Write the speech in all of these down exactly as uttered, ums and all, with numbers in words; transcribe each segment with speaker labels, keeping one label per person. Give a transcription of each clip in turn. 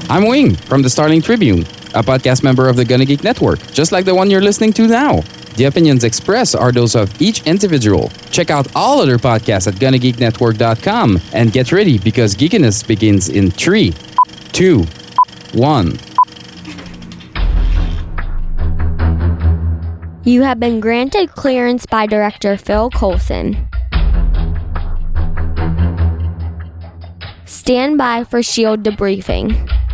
Speaker 1: I'm Wing from the Starling Tribune, a podcast member of the Gonna Geek Network, just like the one you're listening to now. The opinions expressed are those of each individual. Check out all other podcasts at gonna geek network dot com and get ready because geekiness begins in three, two, one.
Speaker 2: You have been granted clearance by Director Phil Coulson. Stand by for SHIELD debriefing.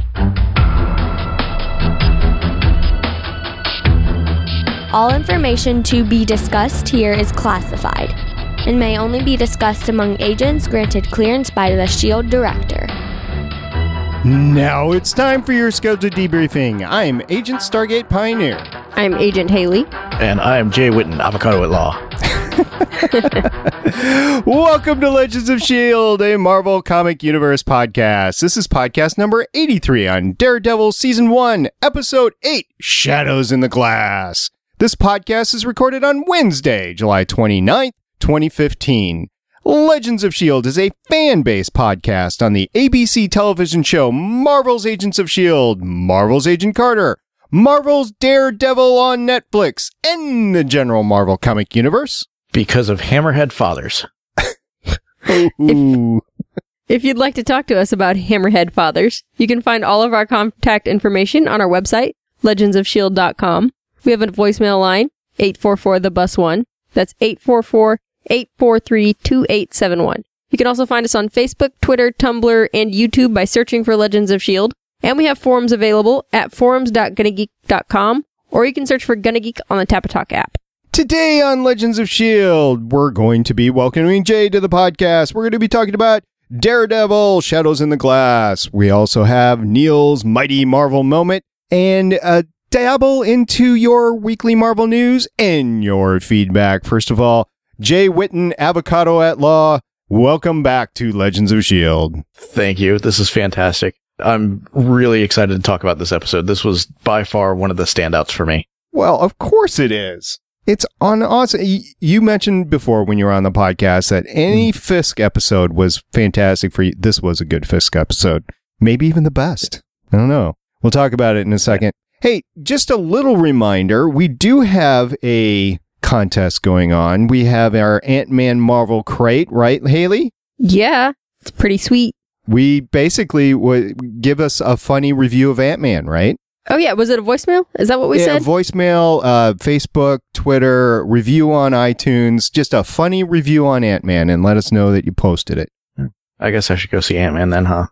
Speaker 2: All information to be discussed here is classified and may only be discussed among agents granted clearance by the SHIELD Director.
Speaker 3: Now it's time for your scheduled debriefing. I'm Agent Stargate Pioneer.
Speaker 4: I'm Agent Haley.
Speaker 5: And I'm Jay Witten, Avocado at Law.
Speaker 3: Welcome to Legends of S H I E L D, a Marvel Comic Universe podcast. This is podcast number eighty-three on Daredevil Season one, Episode eight, Shadows in the Glass. This podcast is recorded on Wednesday, July twenty-ninth, twenty fifteen. Legends of S H I E L D is a fan-based podcast on the A B C television show Marvel's Agents of S H I E L D, Marvel's Agent Carter, Marvel's Daredevil on Netflix, and the general Marvel comic universe.
Speaker 5: Because of Hammerhead Fathers.
Speaker 4: if, if you'd like to talk to us about Hammerhead Fathers, you can find all of our contact information on our website, legends of shield dot com. We have a voicemail line, eight four four the bus one. That's eight four four, eight four three, two eight seven one. You can also find us on Facebook, Twitter, Tumblr, and YouTube by searching for Legends of S H I E L D. And we have forums available at forums dot gonna geek dot com, or you can search for Gonna Geek on the Tapatalk app.
Speaker 3: Today on Legends of S H I E L D, we're going to be welcoming Jay to the podcast. We're going to be talking about Daredevil, Shadows in the Glass. We also have Neil's Mighty Marvel Moment and a dabble into your weekly Marvel news and your feedback. First of all, Jay Witten, Avocado at Law, welcome back to Legends of S H I E L D.
Speaker 5: Thank you. This is fantastic. I'm really excited to talk about this episode. This was by far one of the standouts for me.
Speaker 3: Well, of course it is. It's on awesome. You mentioned before when you were on the podcast that any mm. Fisk episode was fantastic for you. This was a good Fisk episode. Maybe even the best. I don't know. We'll talk about it in a second. Hey, just a little reminder. We do have a contest going on. We have our Ant-Man Marvel crate, right, Haley?
Speaker 4: Yeah, it's pretty sweet.
Speaker 3: We basically would give us a funny review of Ant-Man, right?
Speaker 4: Oh, yeah. Was it a voicemail? Is that what we
Speaker 3: yeah,
Speaker 4: said?
Speaker 3: Voicemail, uh, Facebook, Twitter, review on iTunes, just a funny review on Ant-Man, and let us know that you posted it.
Speaker 5: I guess I should go see Ant-Man then, huh?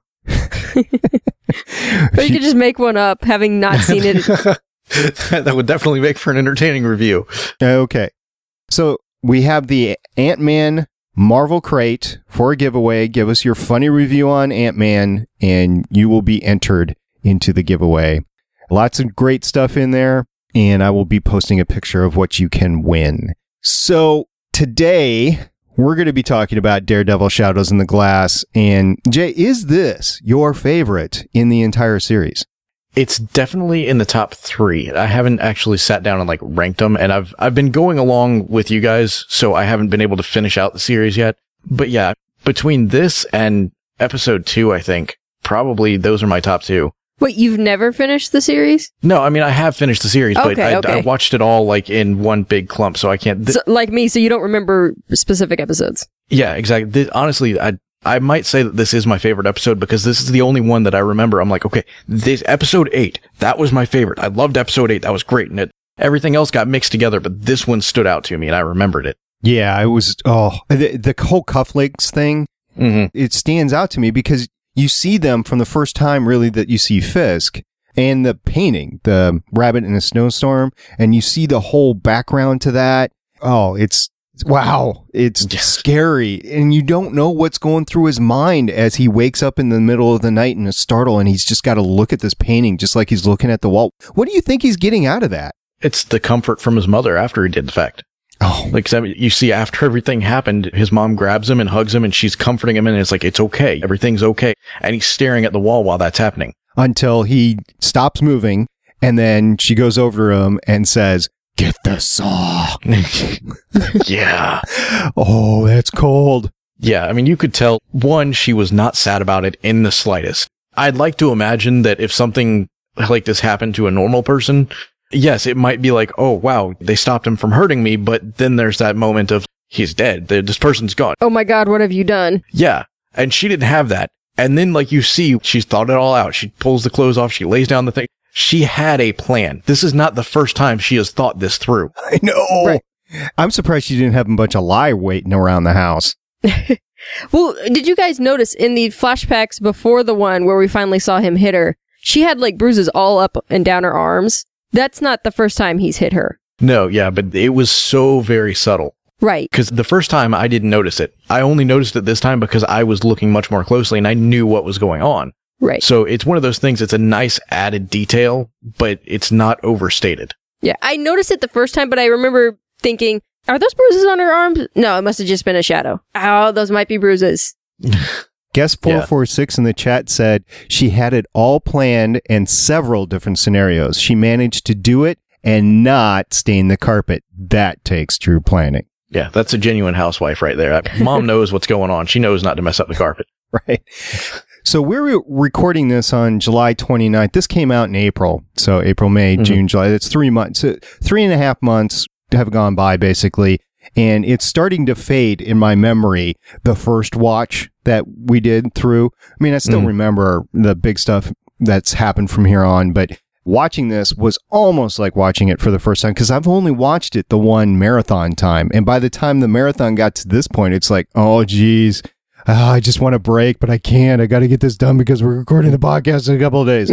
Speaker 4: Or you could just make one up, having not seen it.
Speaker 5: That would definitely make for an entertaining review.
Speaker 3: Okay. So we have the Ant-Man Marvel crate for a giveaway. Give us your funny review on Ant-Man, and you will be entered into the giveaway. Lots of great stuff in there, and I will be posting a picture of what you can win. So today, we're going to be talking about Daredevil Shadows in the Glass. And Jay, is this your favorite in the entire series?
Speaker 5: It's definitely in the top three. I haven't actually sat down and like ranked them, and I've I've been going along with you guys, so I haven't been able to finish out the series yet. But yeah, between this and episode two, I think probably those are my top two.
Speaker 4: Wait, you've never finished the series?
Speaker 5: No, I mean, I have finished the series,
Speaker 4: okay,
Speaker 5: but I,
Speaker 4: okay.
Speaker 5: I watched it all like in one big clump, so I can't... Th-
Speaker 4: so, like me, so you don't remember specific episodes?
Speaker 5: Yeah, exactly. Th- honestly, I I might say that this is my favorite episode because this is the only one that I remember. I'm like, okay, this episode eight, that was my favorite. I loved episode eight. That was great. And it, everything else got mixed together, but this one stood out to me and I remembered it.
Speaker 3: Yeah, it was... Oh, the, the whole cufflinks thing,
Speaker 5: mm-hmm.
Speaker 3: It stands out to me because you see them from the first time, really, that you see Fisk. And the painting, the rabbit in a snowstorm, and you see the whole background to that. Oh, it's, wow, it's
Speaker 5: yes.
Speaker 3: scary. And you don't know what's going through his mind as he wakes up in the middle of the night in a startle, and he's just got to look at this painting just like he's looking at the wall. What do you think he's getting out of that?
Speaker 5: It's the comfort from his mother after he did the fact.
Speaker 3: Oh,
Speaker 5: like you see after everything happened, his mom grabs him and hugs him and she's comforting him and it's like, it's okay. Everything's okay. And he's staring at the wall while that's happening.
Speaker 3: Until he stops moving, and then she goes over to him and says, "Get the saw."
Speaker 5: Yeah.
Speaker 3: Oh, that's cold.
Speaker 5: Yeah, I mean, you could tell, one, she was not sad about it in the slightest. I'd like to imagine that if something like this happened to a normal person, yes, it might be like, oh, wow, they stopped him from hurting me. But then there's that moment of, he's dead. This person's gone.
Speaker 4: Oh my God, what have you done?
Speaker 5: Yeah. And she didn't have that. And then, like, you see, she's thought it all out. She pulls the clothes off. She lays down the thing. She had a plan. This is not the first time she has thought this through.
Speaker 3: I know. Right. I'm surprised she didn't have a bunch of lie waiting around the house.
Speaker 4: Well, did you guys notice in the flashbacks before the one where we finally saw him hit her, she had like bruises all up and down her arms? That's not the first time he's hit her.
Speaker 5: No, yeah, but it was so very subtle.
Speaker 4: Right.
Speaker 5: Because the first time I didn't notice it. I only noticed it this time because I was looking much more closely and I knew what was going on.
Speaker 4: Right.
Speaker 5: So it's one of those things, it's a nice added detail, but it's not overstated.
Speaker 4: Yeah, I noticed it the first time, but I remember thinking, are those bruises on her arms? No, it must have just been a shadow. Oh, those might be bruises.
Speaker 3: Guest four four six in the chat said she had it all planned and several different scenarios. She managed to do it and not stain the carpet. That takes true planning.
Speaker 5: Yeah, that's a genuine housewife right there. Mom knows what's going on. She knows not to mess up the carpet.
Speaker 3: Right. So we're recording this on July twenty-ninth. This came out in April. So April, May, mm-hmm. June, July. That's three months. Three and a half months have gone by, basically. And it's starting to fade in my memory, the first watch that we did through. I mean, I still mm. remember the big stuff that's happened from here on, but watching this was almost like watching it for the first time because I've only watched it the one marathon time. And by the time the marathon got to this point, it's like, oh, geez, oh, I just want to break, but I can't. I got to get this done because we're recording the podcast in a couple of days.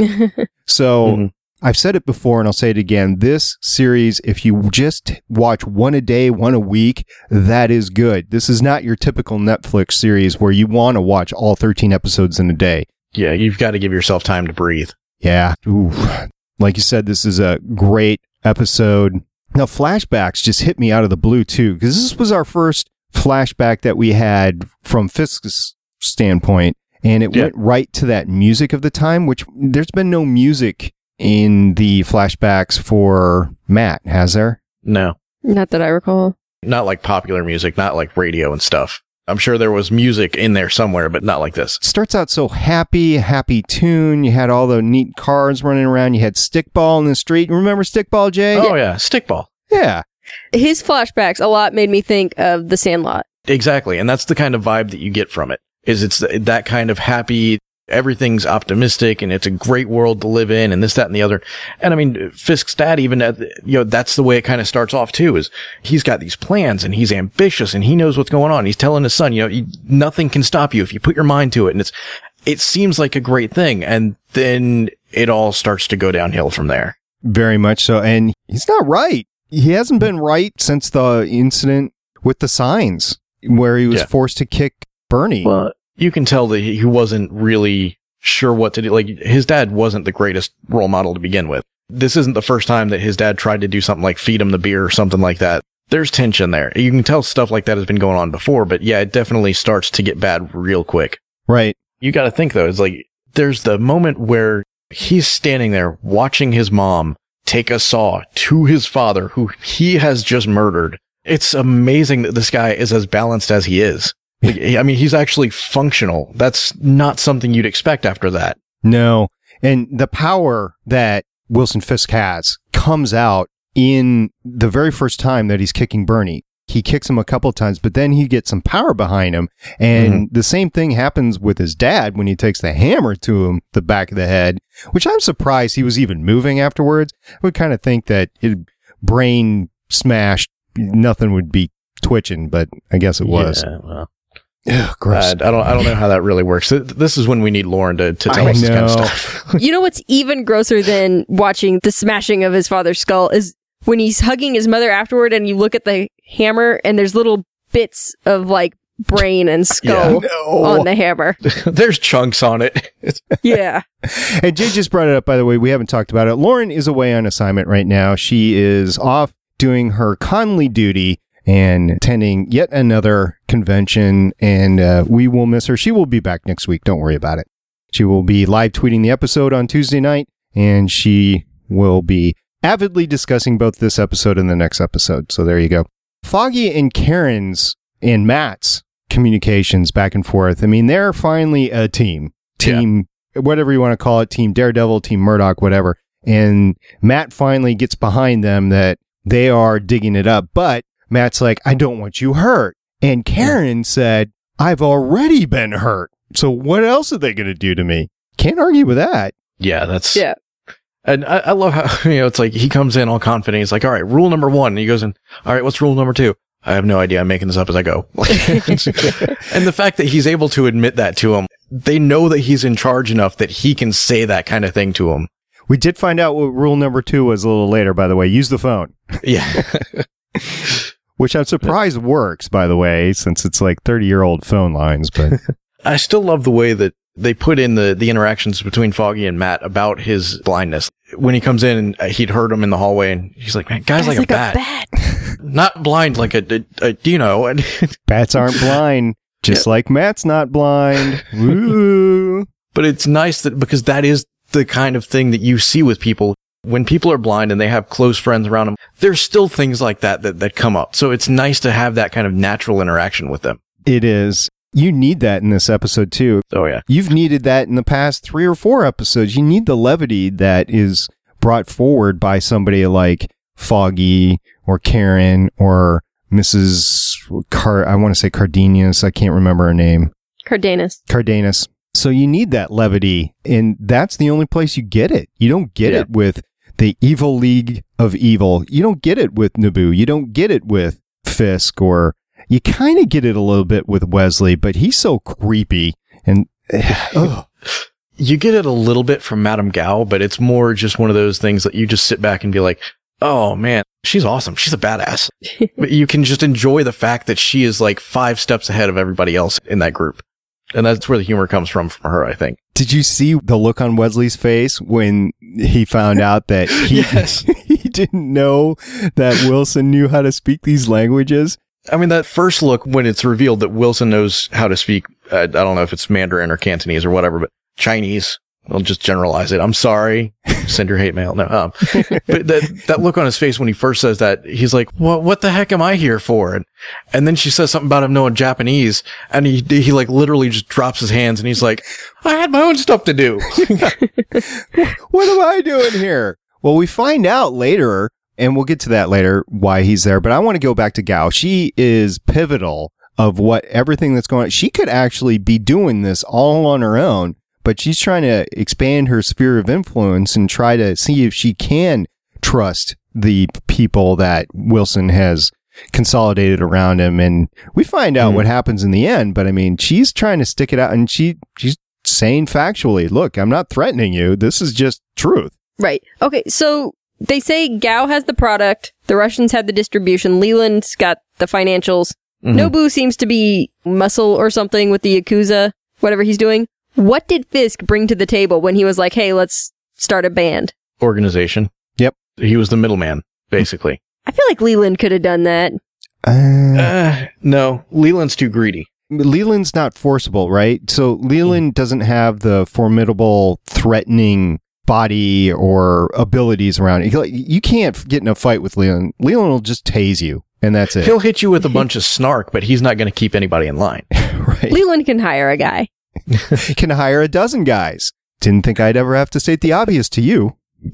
Speaker 3: So mm-hmm. I've said it before and I'll say it again. This series, if you just watch one a day, one a week, that is good. This is not your typical Netflix series where you want to watch all thirteen episodes in a day.
Speaker 5: Yeah, you've got to give yourself time to breathe.
Speaker 3: Yeah. Ooh. Like you said, this is a great episode. Now, flashbacks just hit me out of the blue, too, because this was our first flashback that we had from Fisk's standpoint, and it yeah. went right to that music of the time, which there's been no music in the flashbacks for Matt, has there?
Speaker 5: No.
Speaker 4: Not that I recall.
Speaker 5: Not like popular music, not like radio and stuff. I'm sure there was music in there somewhere, but not like this.
Speaker 3: Starts out so happy, happy tune. You had all the neat cars running around. You had Stickball in the street. Remember Stickball, Jay?
Speaker 5: Oh, yeah. Stickball.
Speaker 3: Yeah.
Speaker 4: His flashbacks a lot made me think of The Sandlot.
Speaker 5: Exactly. And that's the kind of vibe that you get from it, is it's that kind of happy, everything's optimistic and it's a great world to live in and this, that, and the other. And I mean, Fisk's dad, even at, the, you know, that's the way it kind of starts off too, is he's got these plans and he's ambitious and he knows what's going on. He's telling his son, you know, you, nothing can stop you if you put your mind to it. And it's, it seems like a great thing. And then it all starts to go downhill from there.
Speaker 3: Very much so. And he's not right. He hasn't been right since the incident with the signs where he was yeah. forced to kick Bernie.
Speaker 5: Well, you can tell that he wasn't really sure what to do. Like, his dad wasn't the greatest role model to begin with. This isn't the first time that his dad tried to do something like feed him the beer or something like that. There's tension there. You can tell stuff like that has been going on before, but yeah, it definitely starts to get bad real quick.
Speaker 3: Right.
Speaker 5: You got to think, though, it's like, there's the moment where he's standing there watching his mom take a saw to his father, who he has just murdered. It's amazing that this guy is as balanced as he is. Like, I mean, he's actually functional. That's not something you'd expect after that.
Speaker 3: No. And the power that Wilson Fisk has comes out in the very first time that he's kicking Bernie. He kicks him a couple of times, but then he gets some power behind him. And mm-hmm. the same thing happens with his dad when he takes the hammer to him, the back of the head, which I'm surprised he was even moving afterwards. I would kind of think that it, brain smashed, nothing would be twitching, but I guess it was.
Speaker 5: Yeah, well.
Speaker 3: Ugh, gross.
Speaker 5: Uh, I don't. I don't know how that really works. This is when we need Lauren to, to tell
Speaker 3: I
Speaker 5: us
Speaker 3: know.
Speaker 5: this kind of stuff.
Speaker 4: You know what's even grosser than watching the smashing of his father's skull is when he's hugging his mother afterward, and you look at the hammer, and there's little bits of like brain and skull
Speaker 3: yeah, no.
Speaker 4: on the hammer.
Speaker 5: There's chunks on it.
Speaker 4: Yeah.
Speaker 3: And Jay just brought it up. By the way, we haven't talked about it. Lauren is away on assignment right now. She is off doing her Conley duty and attending yet another convention, and uh, we will miss her. She will be back next week. Don't worry about it. She will be live tweeting the episode on Tuesday night, and she will be avidly discussing both this episode and the next episode. So there you go. Foggy and Karen's and Matt's communications back and forth. I mean, they're finally a team. Team whatever you want to call it, Team Daredevil, Team Murdoch, whatever. And Matt finally gets behind them that they are digging it up. But Matt's like, I don't want you hurt. And Karen said, I've already been hurt. So what else are they going to do to me? Can't argue with that.
Speaker 5: Yeah, that's...
Speaker 4: Yeah.
Speaker 5: And I, I love how, you know, it's like he comes in all confident. He's like, all right, rule number one. And he goes in, all right, what's rule number two? I have no idea. I'm making this up as I go. And the fact that he's able to admit that to him, they know that he's in charge enough that he can say that kind of thing to him.
Speaker 3: We did find out what rule number two was a little later, by the way. Use the phone.
Speaker 5: Yeah.
Speaker 3: Which I'm surprised works, by the way, since it's like thirty-year-old phone lines. But
Speaker 5: I still love the way that they put in the, the interactions between Foggy and Matt about his blindness. When he comes in and he'd heard him in the hallway and he's like, man, guy's, guy's like, like a bat. A bat. Not blind like a, a, a Dino.
Speaker 3: Bats aren't blind, just yeah. like Matt's not blind. Woo.
Speaker 5: But it's nice that because that is the kind of thing that you see with people. When people are blind and they have close friends around them, there's still things like that, that that come up. So it's nice to have that kind of natural interaction with them.
Speaker 3: It is. You need that in this episode, too.
Speaker 5: Oh, yeah.
Speaker 3: You've needed that in the past three or four episodes. You need the levity that is brought forward by somebody like Foggy or Karen or Missus Car... I want to say Cardenas. I can't remember her name.
Speaker 4: Cardenas.
Speaker 3: Cardenas. So you need that levity, and that's the only place you get it. You don't get yeah. it with the Evil League of Evil. You don't get it with Naboo. You don't get it with Fisk, or you kind of get it a little bit with Wesley, but he's so creepy. And uh,
Speaker 5: you get it a little bit from Madame Gao, but it's more just one of those things that you just sit back and be like, oh man, she's awesome. She's a badass. But you can just enjoy the fact that she is like five steps ahead of everybody else in that group. And that's where the humor comes from from her, I think.
Speaker 3: Did you see the look on Wesley's face when he found out that he,
Speaker 5: yes.
Speaker 3: he didn't know that Wilson knew how to speak these languages?
Speaker 5: I mean, that first look when it's revealed that Wilson knows how to speak, uh, I don't know if it's Mandarin or Cantonese or whatever, but Chinese. I'll just generalize it. I'm sorry. Send your hate mail. No, um, but that, that look on his face when he first says that, he's like, what, what the heck am I here for? And, and then she says something about him knowing Japanese, and he, he like literally just drops his hands and he's like, I had my own stuff to do.
Speaker 3: What am I doing here? Well, we find out later, and we'll get to that later, why he's there, but I want to go back to Gao. She is pivotal of what everything that's going on. She could actually be doing this all on her own, but she's trying to expand her sphere of influence and try to see if she can trust the people that Wilson has consolidated around him. And we find out mm. what happens in the end. But I mean, she's trying to stick it out, and she she's saying factually, look, I'm not threatening you. This is just truth.
Speaker 4: Right. Okay. So they say Gao has the product. The Russians had the distribution. Leland's got the financials. Mm-hmm. Naboo seems to be muscle or something with the Yakuza, whatever he's doing. What did Fisk bring to the table when he was like, hey, let's start a band?
Speaker 5: Organization.
Speaker 3: Yep.
Speaker 5: He was the middleman, basically.
Speaker 4: I feel like Leland could have done that.
Speaker 3: Uh,
Speaker 5: uh, no, Leland's too greedy.
Speaker 3: Leland's not forcible, right? So Leland mm. doesn't have the formidable, threatening body or abilities around it. You can't get in a fight with Leland. Leland will just tase you, and that's it.
Speaker 5: He'll hit you with a bunch of snark, but he's not going to keep anybody in line.
Speaker 3: Right.
Speaker 4: Leland can hire a guy.
Speaker 3: Can hire a dozen guys. Didn't think I'd ever have to state the obvious to you.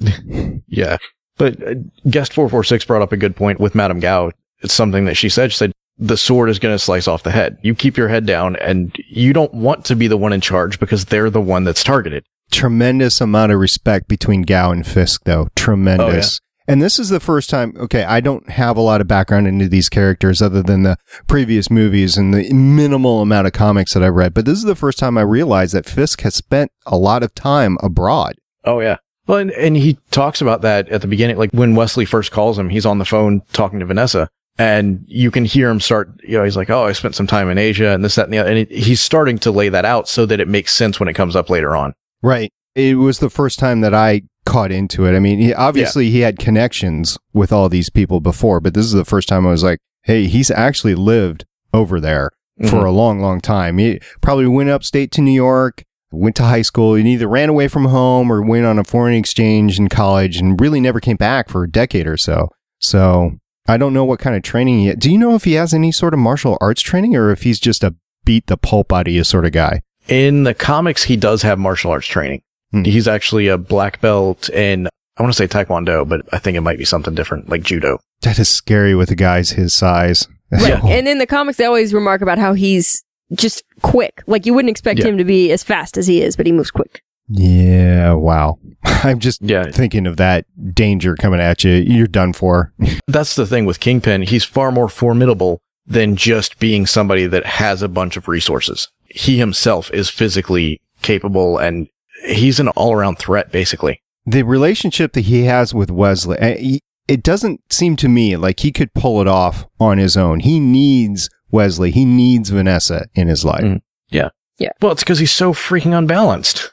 Speaker 5: Yeah. But uh, Guest four forty-six brought up a good point with Madame Gao. It's something that she said. She said, the sword is going to slice off the head. You keep your head down, and you don't want to be the one in charge because they're the one that's targeted.
Speaker 3: Tremendous amount of respect between Gao and Fisk, though. Tremendous. Oh, yeah. And this is the first time, okay, I don't have a lot of background into these characters other than the previous movies and the minimal amount of comics that I've read, but this is the first time I realized that Fisk has spent a lot of time abroad.
Speaker 5: Oh, yeah. Well, and, and he talks about that at the beginning, like when Wesley first calls him, he's on the phone talking to Vanessa, and you can hear him start, you know, he's like, oh, I spent some time in Asia and this, that, and the other, and it, he's starting to lay that out so that it makes sense when it comes up later on.
Speaker 3: Right. It was the first time that I caught into it. I mean, he, obviously yeah. he had connections with all these people before, but this is the first time I was like, hey, he's actually lived over there mm-hmm. for a long, long time. He probably went upstate to New York, went to high school, and either ran away from home or went on a foreign exchange in college and really never came back for a decade or so. So I don't know what kind of training he had. Do you know if he has any sort of martial arts training or if he's just a beat the pulp out of you sort of guy?
Speaker 5: In the comics, he does have martial arts training. Hmm. He's actually a black belt in, I want to say Taekwondo, but I think it might be something different, like Judo.
Speaker 3: That is scary with a guy's his size.
Speaker 4: Right. And in the comics, they always remark about how he's just quick. Like, you wouldn't expect yeah. him to be as fast as he is, but he moves quick.
Speaker 3: Yeah, wow. I'm just
Speaker 5: yeah.
Speaker 3: thinking of that danger coming at you. You're done for.
Speaker 5: That's the thing with Kingpin. He's far more formidable than just being somebody that has a bunch of resources. He himself is physically capable, and he's an all-around threat, basically.
Speaker 3: The relationship that he has with Wesley, it doesn't seem to me like he could pull it off on his own. He needs Wesley. He needs Vanessa in his life.
Speaker 5: Mm. Yeah.
Speaker 4: Yeah.
Speaker 5: Well, it's because he's so freaking unbalanced.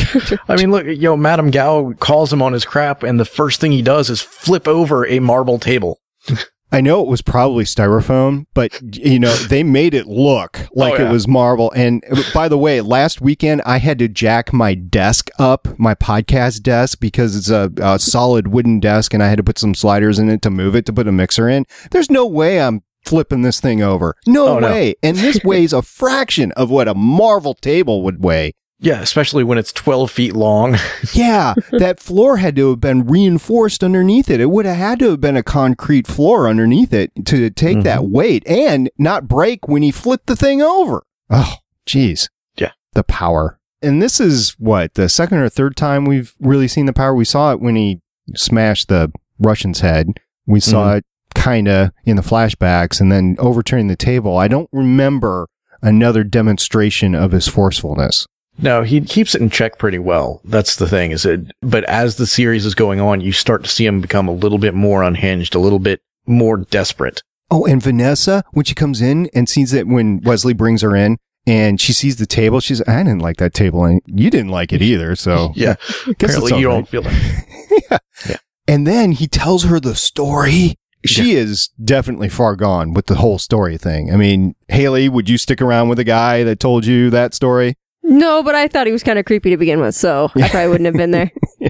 Speaker 5: I mean, look, yo, Madame Gao calls him on his crap, and the first thing he does is flip over a marble table.
Speaker 3: I know it was probably styrofoam, but, you know, they made it look like oh, yeah. it was marble. And by the way, last weekend, I had to jack my desk up, my podcast desk, because it's a, a solid wooden desk, and I had to put some sliders in it to move it, to put a mixer in. There's no way I'm flipping this thing over. No oh, way. No. And this weighs a fraction of what a Marvel table would weigh.
Speaker 5: Yeah, especially when it's twelve feet long.
Speaker 3: Yeah, that floor had to have been reinforced underneath it. It would have had to have been a concrete floor underneath it to take mm-hmm. that weight and not break when he flipped the thing over. Oh, geez.
Speaker 5: Yeah.
Speaker 3: The power. And this is, what, the second or third time we've really seen the power? We saw it when he smashed the Russian's head. We saw mm-hmm. it kind of in the flashbacks, and then overturning the table. I don't remember another demonstration of his forcefulness.
Speaker 5: No, he keeps it in check pretty well. That's the thing, is it? But as the series is going on, you start to see him become a little bit more unhinged, a little bit more desperate.
Speaker 3: Oh, and Vanessa, when she comes in and sees that when Wesley brings her in and she sees the table, she's, I didn't like that table, and you didn't like it either, so.
Speaker 5: Yeah, apparently you don't feel it.
Speaker 3: yeah. yeah. And then he tells her the story. She yeah. is definitely far gone with the whole story thing. I mean, Haley, would you stick around with a guy that told you that story?
Speaker 4: No, but I thought he was kind of creepy to begin with, so I probably wouldn't have been there.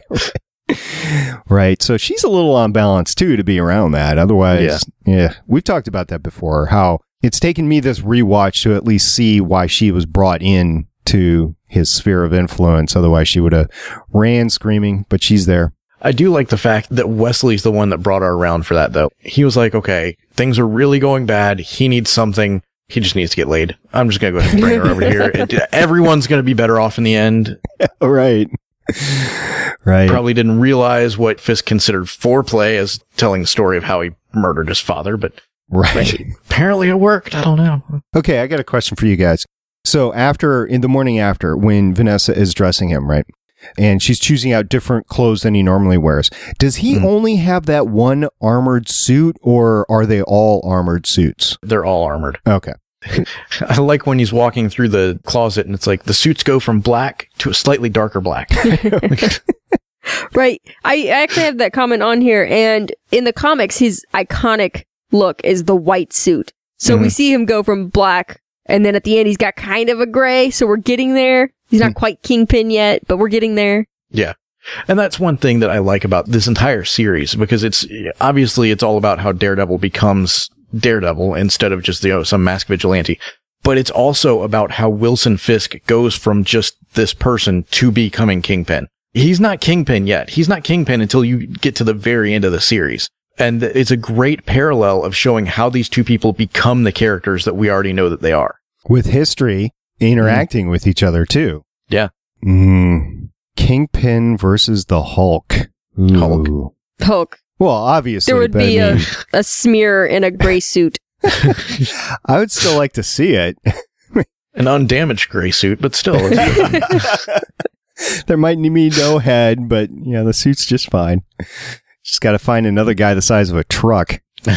Speaker 3: Right. So she's a little unbalanced, too, to be around that. Otherwise, yeah. yeah. We've talked about that before, how it's taken me this rewatch to at least see why she was brought in to his sphere of influence. Otherwise, she would have ran screaming, but she's there.
Speaker 5: I do like the fact that Wesley's the one that brought her around for that, though. He was like, okay, things are really going bad. He needs something. He just needs to get laid. I'm just going to go ahead and bring her over here. It, everyone's going to be better off in the end.
Speaker 3: Right. Right.
Speaker 5: Probably didn't realize what Fisk considered foreplay as telling the story of how he murdered his father, but
Speaker 3: right.
Speaker 5: apparently it worked. I don't know.
Speaker 3: Okay, I got a question for you guys. So after, in the morning after, when Vanessa is dressing him, right? And she's choosing out different clothes than he normally wears. Does he mm. only have that one armored suit, or are they all armored suits?
Speaker 5: They're all armored.
Speaker 3: Okay.
Speaker 5: I like when he's walking through the closet and it's like the suits go from black to a slightly darker black.
Speaker 4: Right. I actually have that comment on here, and in the comics, his iconic look is the white suit. So mm-hmm. we see him go from black, and then at the end, he's got kind of a gray, so we're getting there. He's not quite Kingpin yet, but we're getting there.
Speaker 5: Yeah. And that's one thing that I like about this entire series, because it's obviously it's all about how Daredevil becomes Daredevil instead of just, you know, some masked vigilante. But it's also about how Wilson Fisk goes from just this person to becoming Kingpin. He's not Kingpin yet. He's not Kingpin until you get to the very end of the series. And it's a great parallel of showing how these two people become the characters that we already know that they are.
Speaker 3: With history interacting mm. with each other, too.
Speaker 5: Yeah.
Speaker 3: Mm. Kingpin versus the Hulk. Ooh.
Speaker 5: Hulk.
Speaker 4: Hulk.
Speaker 3: Well, obviously.
Speaker 4: There would be
Speaker 3: I mean,
Speaker 4: a, a smear in a gray suit.
Speaker 3: I would still like to see it.
Speaker 5: An undamaged gray suit, but still.
Speaker 3: There might be no head, but yeah, the suit's just fine. Just got to find another guy the size of a truck.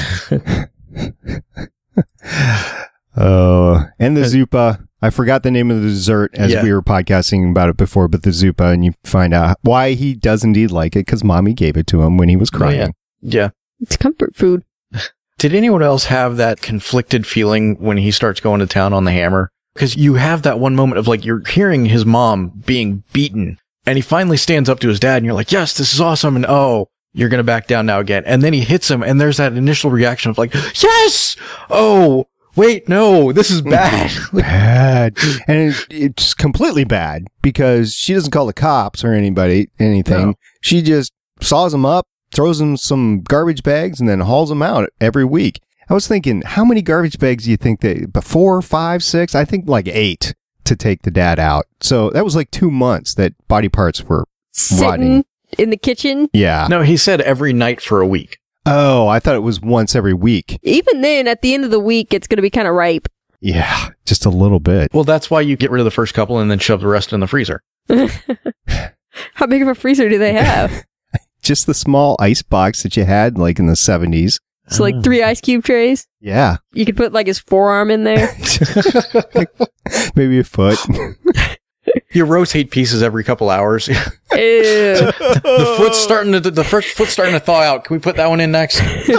Speaker 3: Oh, and the Zupa. I forgot the name of the dessert as yeah. we were podcasting about it before, but the Zupa, and you find out why he does indeed like it, because Mommy gave it to him when he was crying.
Speaker 5: Oh, yeah. yeah.
Speaker 4: It's comfort food.
Speaker 5: Did anyone else have that conflicted feeling when he starts going to town on the hammer? Because you have that one moment of like, you're hearing his mom being beaten, and he finally stands up to his dad, and you're like, yes, this is awesome, and oh, you're going to back down now again. And then he hits him, and there's that initial reaction of like, yes! Oh, wait, no, this is bad.
Speaker 3: Bad. And it, it's completely bad because she doesn't call the cops or anybody, anything.
Speaker 5: No.
Speaker 3: She just saws them up, throws them some garbage bags, and then hauls them out every week. I was thinking, how many garbage bags do you think they, four, five, six? I think like eight to take the dad out. So that was like two months that body parts were
Speaker 4: Sitting
Speaker 3: rotting.
Speaker 4: in the kitchen.
Speaker 3: Yeah.
Speaker 5: No, he said every night for a week.
Speaker 3: Oh, I thought it was once every week.
Speaker 4: Even then, at the end of the week, it's going to be kind of ripe.
Speaker 3: Yeah, just a little bit.
Speaker 5: Well, that's why you get rid of the first couple and then shove the rest in the freezer.
Speaker 4: How big of a freezer do they have?
Speaker 3: Just the small ice box that you had like in the seventies.
Speaker 4: So like three ice cube trays?
Speaker 3: Yeah.
Speaker 4: You could put like his forearm in there.
Speaker 3: Maybe a foot.
Speaker 5: You rotate pieces every couple hours.
Speaker 4: Ew.
Speaker 5: The foot's starting to the first foot's starting to thaw out. Can we put that one in next?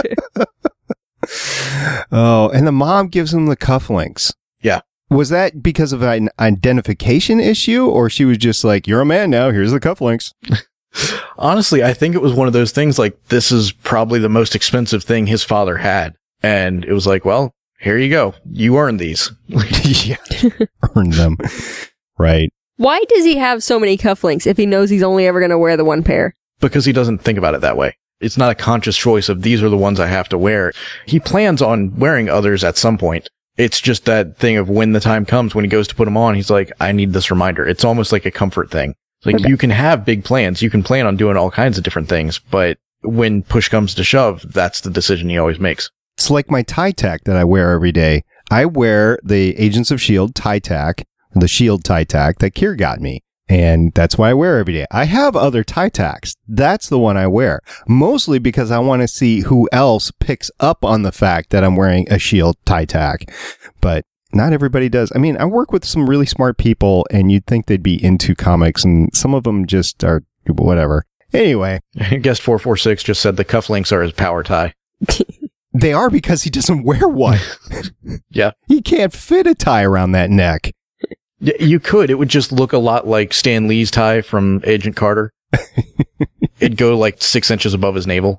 Speaker 3: Oh, and the mom gives him the cufflinks.
Speaker 5: Yeah.
Speaker 3: Was that because of an identification issue, or she was just like, "You're a man now. Here's the cufflinks."
Speaker 5: Honestly, I think it was one of those things like this is probably the most expensive thing his father had, and it was like, well, here you go. You earned these.
Speaker 3: Yeah, earned them. Right.
Speaker 4: Why does he have so many cufflinks if he knows he's only ever going to wear the one pair?
Speaker 5: Because he doesn't think about it that way. It's not a conscious choice of these are the ones I have to wear. He plans on wearing others at some point. It's just that thing of when the time comes, when he goes to put them on, he's like, I need this reminder. It's almost like a comfort thing. Like okay. You can have big plans. You can plan on doing all kinds of different things, but when push comes to shove, that's the decision he always makes.
Speaker 3: It's like my tie tack that I wear every day. I wear the Agents of S H I E L D tie tack, the S H I E L D tie tack that Kier got me. And that's why I wear every day. I have other tie tacks. That's the one I wear. Mostly because I want to see who else picks up on the fact that I'm wearing a S H I E L D tie tack. But not everybody does. I mean, I work with some really smart people, and you'd think they'd be into comics, and some of them just are whatever. Anyway.
Speaker 5: Guest four four six just said the cufflinks are his power tie.
Speaker 3: They are because he doesn't wear one.
Speaker 5: Yeah.
Speaker 3: He can't fit a tie around that neck.
Speaker 5: You could. It would just look a lot like Stan Lee's tie from Agent Carter. It'd go like six inches above his navel.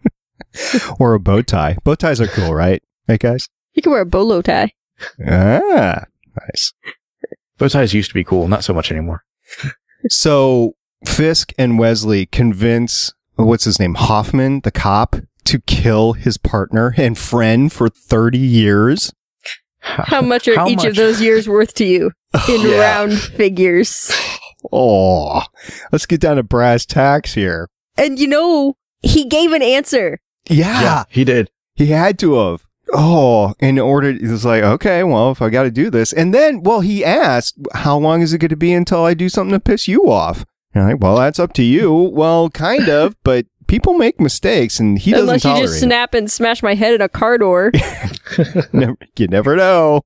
Speaker 3: Or a bow tie. Bow ties are cool, right? Right, guys?
Speaker 4: You can wear a bolo tie.
Speaker 3: Ah, nice.
Speaker 5: Bow ties used to be cool, not so much anymore.
Speaker 3: So Fisk and Wesley convince, what's his name, Hoffman, the cop, to kill his partner and friend for thirty years.
Speaker 4: How much are
Speaker 5: How
Speaker 4: each
Speaker 5: much?
Speaker 4: of those years worth to you in
Speaker 5: Yeah.
Speaker 4: round figures?
Speaker 3: Oh, let's get down to brass tacks here.
Speaker 4: And you know, he gave an answer.
Speaker 3: Yeah,
Speaker 5: Yeah, he did.
Speaker 3: he had to have. Oh, in order, he was like, okay, well, if I got to do this. And then, well, he asked, how long is it going to be until I do something to piss you off? And I'm like, well, that's up to you. Well, kind of, but people make mistakes, and he doesn't
Speaker 4: Unless you
Speaker 3: tolerate
Speaker 4: just
Speaker 3: it.
Speaker 4: snap and smash my head in a car door.
Speaker 3: Never, you never know.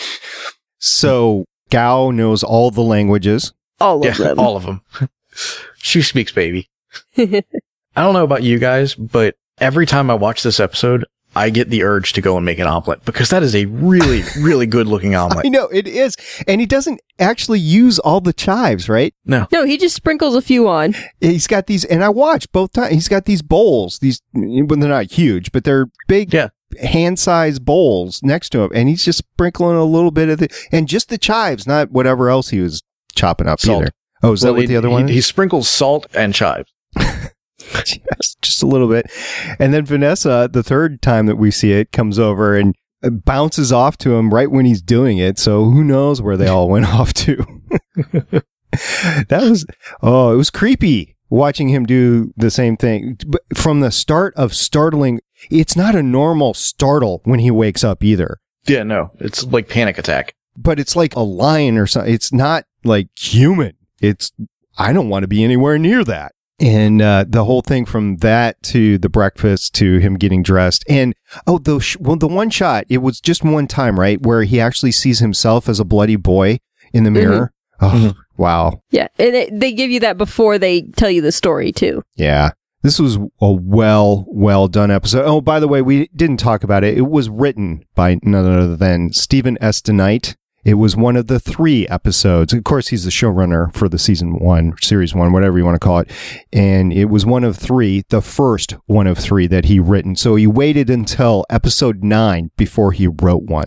Speaker 3: So Gao knows all the languages.
Speaker 4: All of
Speaker 5: Yeah,
Speaker 4: them.
Speaker 5: all of them. She speaks baby. I don't know about you guys, but every time I watch this episode, I get the urge to go and make an omelet because that is a really, really good looking omelet.
Speaker 3: I know it is, and he doesn't actually use all the chives, right?
Speaker 5: No.
Speaker 4: No, he just sprinkles a few on.
Speaker 3: He's got these, and I watched both times. He's got these bowls. These, well, they're not huge, but they're big,
Speaker 5: Yeah.
Speaker 3: hand-sized bowls next to him, and he's just sprinkling a little bit of the, and just the chives, not whatever else he was chopping up
Speaker 5: Salt.
Speaker 3: either. Oh, is
Speaker 5: Well,
Speaker 3: that what
Speaker 5: he,
Speaker 3: the other one?
Speaker 5: He, he
Speaker 3: is?
Speaker 5: sprinkles salt and chives.
Speaker 3: Yes, just a little bit. And then Vanessa, the third time that we see it, comes over and bounces off to him right when he's doing it. So who knows where they all went off to. That was, oh, it was creepy watching him do the same thing. But from the start of startling, it's not a normal startle when he wakes up either.
Speaker 5: Yeah, no, it's like panic attack.
Speaker 3: But it's like a lion or something. It's not like human. It's, I don't want to be anywhere near that. And uh, the whole thing from that to the breakfast to him getting dressed. And, oh, the sh- well, the one shot, it was just one time, right? Where he actually sees himself as a bloody boy in the mirror. Oh,
Speaker 5: Mhm.
Speaker 3: wow.
Speaker 4: Yeah, and it, they give you that before they tell you the story, too.
Speaker 3: Yeah. This was a well, well done episode. Oh, by the way, we didn't talk about it. It was written by none other than Stephen S. DeKnight. It was one of the three episodes. Of course, he's the showrunner for the season one, series one, whatever you want to call it. And it was one of three, the first one of three that he written. So he waited until episode nine before he wrote one.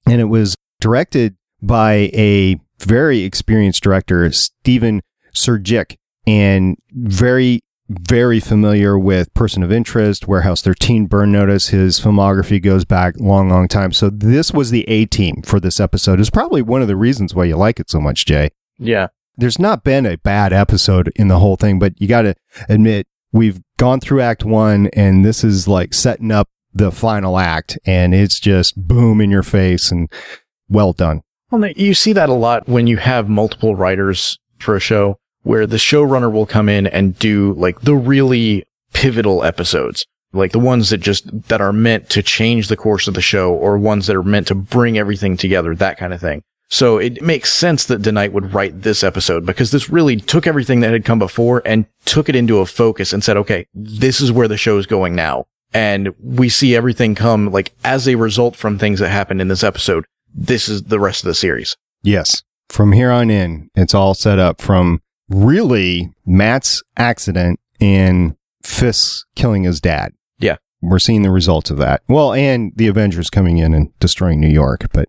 Speaker 3: And it was directed by a very experienced director, Steven Surjik, and very, very familiar with Person of Interest, Warehouse thirteen, Burn Notice. His filmography goes back a long, long time. So this was the A-team for this episode. It's probably one of the reasons why you like it so much, Jay.
Speaker 5: Yeah.
Speaker 3: There's not been a bad episode in the whole thing, but you got to admit, we've gone through Act One, and this is like setting up the final act, and it's just boom in your face, and well done.
Speaker 5: Well, you see that a lot when you have multiple writers for a show, where the showrunner will come in and do like the really pivotal episodes, like the ones that just, that are meant to change the course of the show, or ones that are meant to bring everything together, that kind of thing. So it makes sense that DeKnight would write this episode, because this really took everything that had come before and took it into a focus and said, okay, this is where the show is going now. And we see everything come like as a result from things that happened in this episode. This is the rest of the series.
Speaker 3: Yes. From here on in, it's all set up from really Matt's accident and Fisk killing his dad.
Speaker 5: Yeah.
Speaker 3: We're seeing the results of that. Well, and the Avengers coming in and destroying New York, but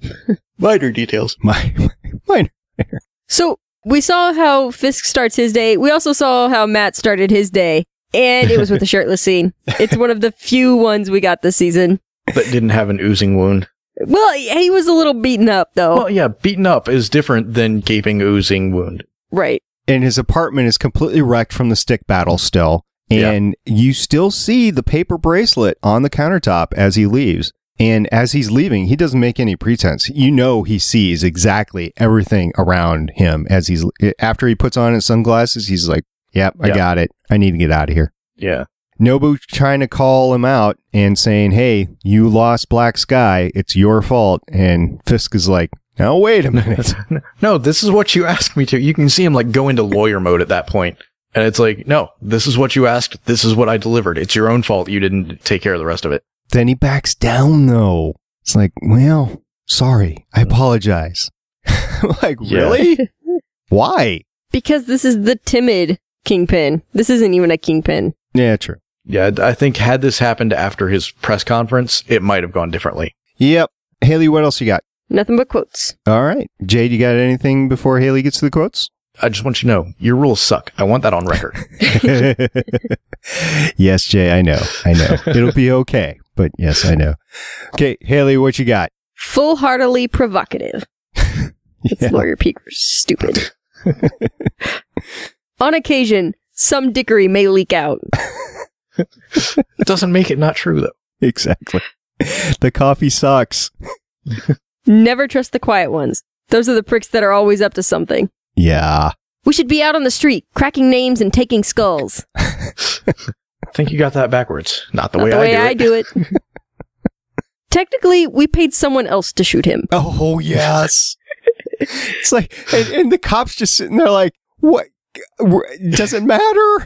Speaker 5: minor details.
Speaker 3: My, minor.
Speaker 4: So we saw how Fisk starts his day. We also saw how Matt started his day. And it was with a shirtless scene. It's one of the few ones we got this season.
Speaker 5: That didn't have an oozing wound.
Speaker 4: Well, he was a little beaten up, though.
Speaker 5: Well, yeah, beaten up is different than gaping, oozing wound.
Speaker 4: Right.
Speaker 3: And his apartment is completely wrecked from the stick battle still. And yeah. You still see the paper bracelet on the countertop as he leaves. And as he's leaving, he doesn't make any pretense. You know he sees exactly everything around him as he's... After he puts on his sunglasses, he's like, Yep, I yep. got it. I need to get out of here.
Speaker 5: Yeah.
Speaker 3: Nobu trying to call him out and saying, hey, you lost Black Sky. It's your fault. And Fisk is like, now wait a minute.
Speaker 5: No, this is what you asked me to. You can see him like go into lawyer mode at that point. And it's like, no, this is what you asked. This is what I delivered. It's your own fault. You didn't take care of the rest of it.
Speaker 3: Then he backs down, though. It's like, well, sorry. I apologize. Like, yeah. Really? Why?
Speaker 4: Because this is the timid Kingpin. This isn't even a Kingpin.
Speaker 3: Yeah, true.
Speaker 5: Yeah, I think had this happened after his press conference, it might have gone differently.
Speaker 3: Yep. Haley, what else you got?
Speaker 4: Nothing but quotes.
Speaker 3: All right. Jade, you got anything before Haley gets to the quotes?
Speaker 5: I just want you to know, your rules suck. I want that on record.
Speaker 3: Yes, Jay, I know. I know. It'll be okay. But yes, I know. Okay, Haley, what you got?
Speaker 4: Full-heartedly provocative. It's yeah. Lawyer Peeker's stupid. On occasion, some dickery may leak out.
Speaker 5: It doesn't make it not true, though.
Speaker 3: Exactly. The coffee sucks.
Speaker 4: Never trust the quiet ones. Those are the pricks that are always up to something.
Speaker 3: Yeah.
Speaker 4: We should be out on the street, cracking names and taking skulls.
Speaker 5: I think you got that backwards. Not the
Speaker 4: Not
Speaker 5: way,
Speaker 4: the
Speaker 5: I,
Speaker 4: way
Speaker 5: do
Speaker 4: I do it. Technically, we paid someone else to shoot him.
Speaker 3: Oh, yes. It's like, and, and the cops just sitting there like, what? Does it matter?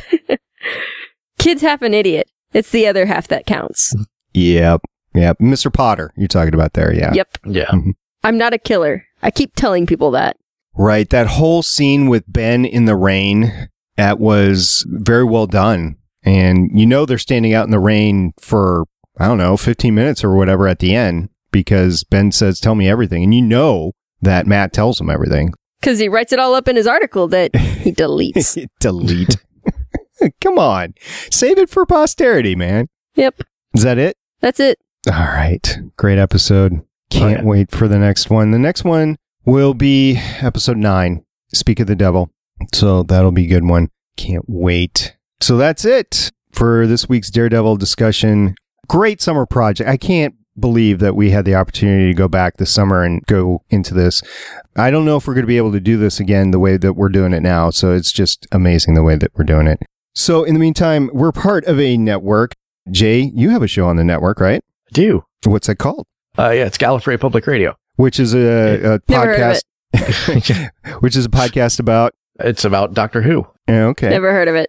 Speaker 4: Kid's half an idiot. It's the other half that counts.
Speaker 3: Yep. Yep. Mister Potter, you're talking about there, yeah.
Speaker 4: Yep.
Speaker 5: Yeah.
Speaker 3: Mm-hmm.
Speaker 4: I'm not a killer. I keep telling people that.
Speaker 3: Right. That whole scene with Ben in the rain, that was very well done. And you know they're standing out in the rain for, I don't know, fifteen minutes or whatever at the end, because Ben says, tell me everything. And you know that Matt tells him everything.
Speaker 4: Because he writes it all up in his article that he deletes.
Speaker 3: Delete. Come on. Save it for posterity, man.
Speaker 4: Yep.
Speaker 3: Is that it?
Speaker 4: That's it.
Speaker 3: All right. Great episode. Can't
Speaker 5: oh, yeah.
Speaker 3: wait for the next one. The next one will be episode nine, Speak of the Devil. So that'll be a good one. Can't wait. So that's it for this week's Daredevil discussion. Great summer project. I can't believe that we had the opportunity to go back this summer and go into this. I don't know if we're going to be able to do this again the way that we're doing it now. So it's just amazing the way that we're doing it. So in the meantime, we're part of a network. Jay, you have a show on the network, right?
Speaker 5: I do.
Speaker 3: What's it called?
Speaker 5: Uh, yeah, it's Gallifrey Public Radio.
Speaker 3: Which is a, a podcast. Which is a podcast about?
Speaker 5: It's about Doctor Who.
Speaker 3: Okay.
Speaker 4: Never heard of it.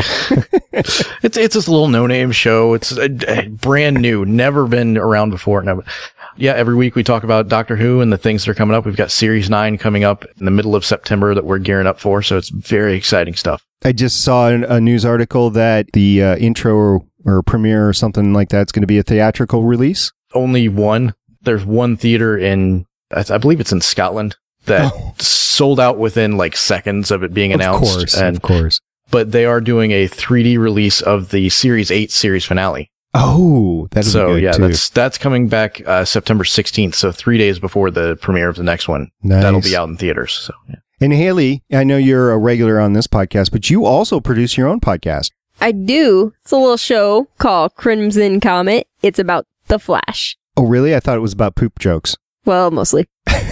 Speaker 5: it's it's this little no-name show. It's a, a brand new, never been around before. No, yeah, every week we talk about Doctor Who and the things that are coming up. We've got Series nine coming up in the middle of September that we're gearing up for, so it's very exciting stuff.
Speaker 3: I just saw a news article that the uh, intro or, or premiere or something like that is going to be a theatrical release.
Speaker 5: Only one. There's one theater in, I I believe it's in Scotland, that
Speaker 3: Oh.
Speaker 5: sold out within like seconds of it being announced.
Speaker 3: Of course,
Speaker 5: and,
Speaker 3: of course.
Speaker 5: But they are doing a three D release of the Series eight series finale.
Speaker 3: Oh, that's
Speaker 5: So
Speaker 3: good
Speaker 5: yeah,
Speaker 3: too.
Speaker 5: that's that's coming back uh, September sixteenth. So three days before the premiere of the next one.
Speaker 3: Nice.
Speaker 5: That'll be out in theaters. So yeah.
Speaker 3: And Haley, I know you're a regular on this podcast, but you also produce your own podcast.
Speaker 4: I do. It's a little show called Crimson Comet. It's about The Flash.
Speaker 3: Oh, really? I thought it was about poop jokes.
Speaker 4: Well, mostly.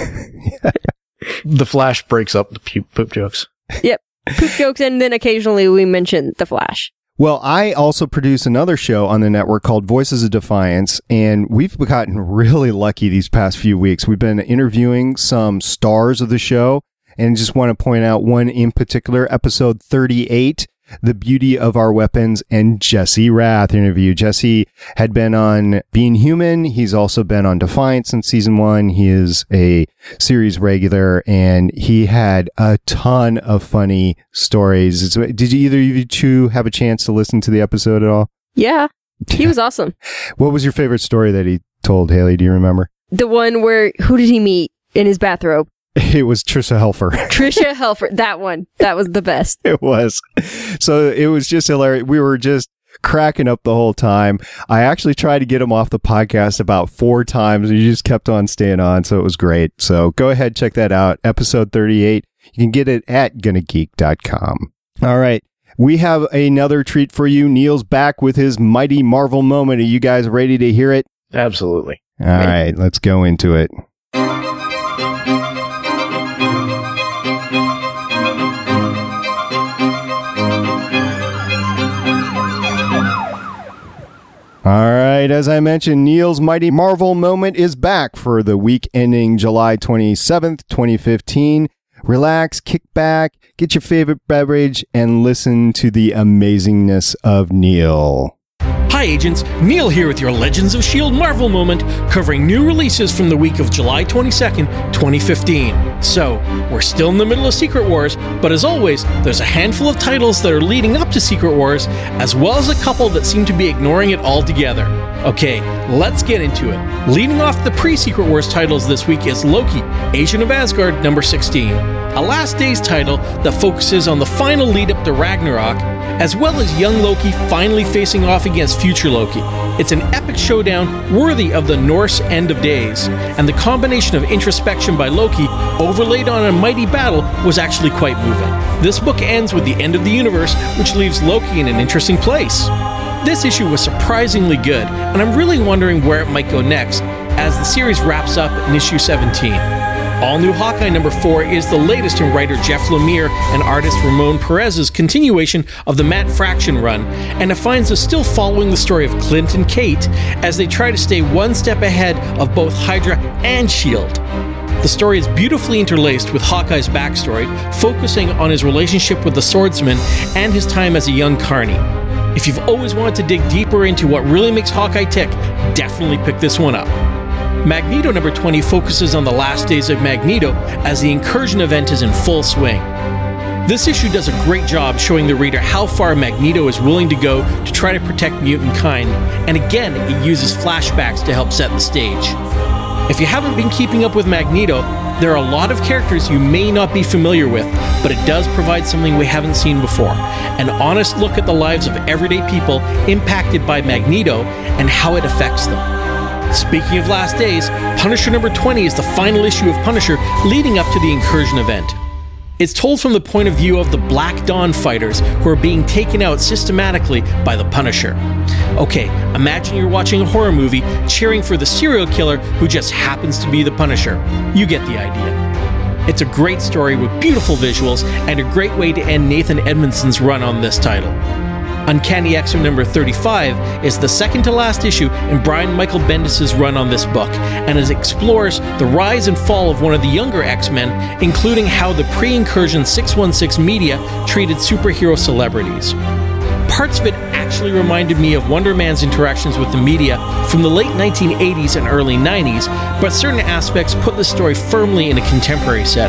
Speaker 5: The Flash breaks up the pu- poop jokes.
Speaker 4: Yep. Poop jokes, and then occasionally we mention The Flash.
Speaker 3: Well, I also produce another show on the network called Voices of Defiance, and we've gotten really lucky these past few weeks. We've been interviewing some stars of the show, and just want to point out one in particular, episode thirty-eight, The Beauty of Our Weapons, and Jesse Rath interview. Jesse had been on Being Human. He's also been on Defiance in season one. He is a series regular, and he had a ton of funny stories. It's- Did you either of you two have a chance to listen to the episode at all?
Speaker 4: Yeah. He was awesome.
Speaker 3: What was your favorite story that he told, Haley? Do you remember?
Speaker 4: The one where, who did he meet in his bathrobe?
Speaker 3: It was Trisha Helfer.
Speaker 4: Trisha Helfer. That one. That was the best.
Speaker 3: It was. So it was just hilarious. We were just cracking up the whole time. I actually tried to get him off the podcast about four times, and he just kept on staying on. So it was great. So go ahead, check that out. Episode thirty-eight. You can get it at gonna geek dot com. All right. We have another treat for you. Neil's back with his mighty Marvel moment. Are you guys ready to hear it?
Speaker 5: Absolutely.
Speaker 3: All right. Let's go into it. All right, as I mentioned, Neil's Mighty Marvel Moment is back for the week ending July twenty-seventh, twenty fifteen. Relax, kick back, get your favorite beverage, and listen to the amazingness of Neil.
Speaker 6: Hi agents, Neil here with your Legends of S H I E L D Marvel Moment, covering new releases from the week of July twenty-second, twenty fifteen. So, we're still in the middle of Secret Wars, but as always, there's a handful of titles that are leading up to Secret Wars, as well as a couple that seem to be ignoring it altogether. Okay, let's get into it. Leading off the pre-Secret Wars titles this week is Loki, Agent of Asgard, number sixteen. A Last Days title that focuses on the final lead up to Ragnarok, as well as young Loki finally facing off against future Loki. It's an epic showdown worthy of the Norse End of Days, and the combination of introspection by Loki overlaid on a mighty battle was actually quite moving. This book ends with the end of the universe, which leaves Loki in an interesting place. This issue was surprisingly good, and I'm really wondering where it might go next, as the series wraps up in issue seventeen. All New Hawkeye number four is the latest in writer Jeff Lemire and artist Ramon Perez's continuation of the Matt Fraction run, and it finds us still following the story of Clint and Kate as they try to stay one step ahead of both Hydra and S H I E L D. The story is beautifully interlaced with Hawkeye's backstory, focusing on his relationship with the swordsman and his time as a young Carney. If you've always wanted to dig deeper into what really makes Hawkeye tick, definitely pick this one up. Magneto number twenty focuses on the last days of Magneto as the incursion event is in full swing. This issue does a great job showing the reader how far Magneto is willing to go to try to protect mutant kind, and again, it uses flashbacks to help set the stage. If you haven't been keeping up with Magneto, there are a lot of characters you may not be familiar with, but it does provide something we haven't seen before, an honest look at the lives of everyday people impacted by Magneto and how it affects them. Speaking of last days, Punisher number twenty is the final issue of Punisher leading up to the incursion event. It's told from the point of view of the Black Dawn fighters who are being taken out systematically by the Punisher. Okay, imagine you're watching a horror movie cheering for the serial killer who just happens to be the Punisher. You get the idea. It's a great story with beautiful visuals and a great way to end Nathan Edmondson's run on this title. Uncanny X-Men number thirty-five is the second to last issue in Brian Michael Bendis' run on this book, and it explores the rise and fall of one of the younger X-Men, including how the pre-incursion six one six media treated superhero celebrities. Parts of it actually reminded me of Wonder Man's interactions with the media from the late nineteen eighties and early nineties, but certain aspects put the story firmly in a contemporary setting.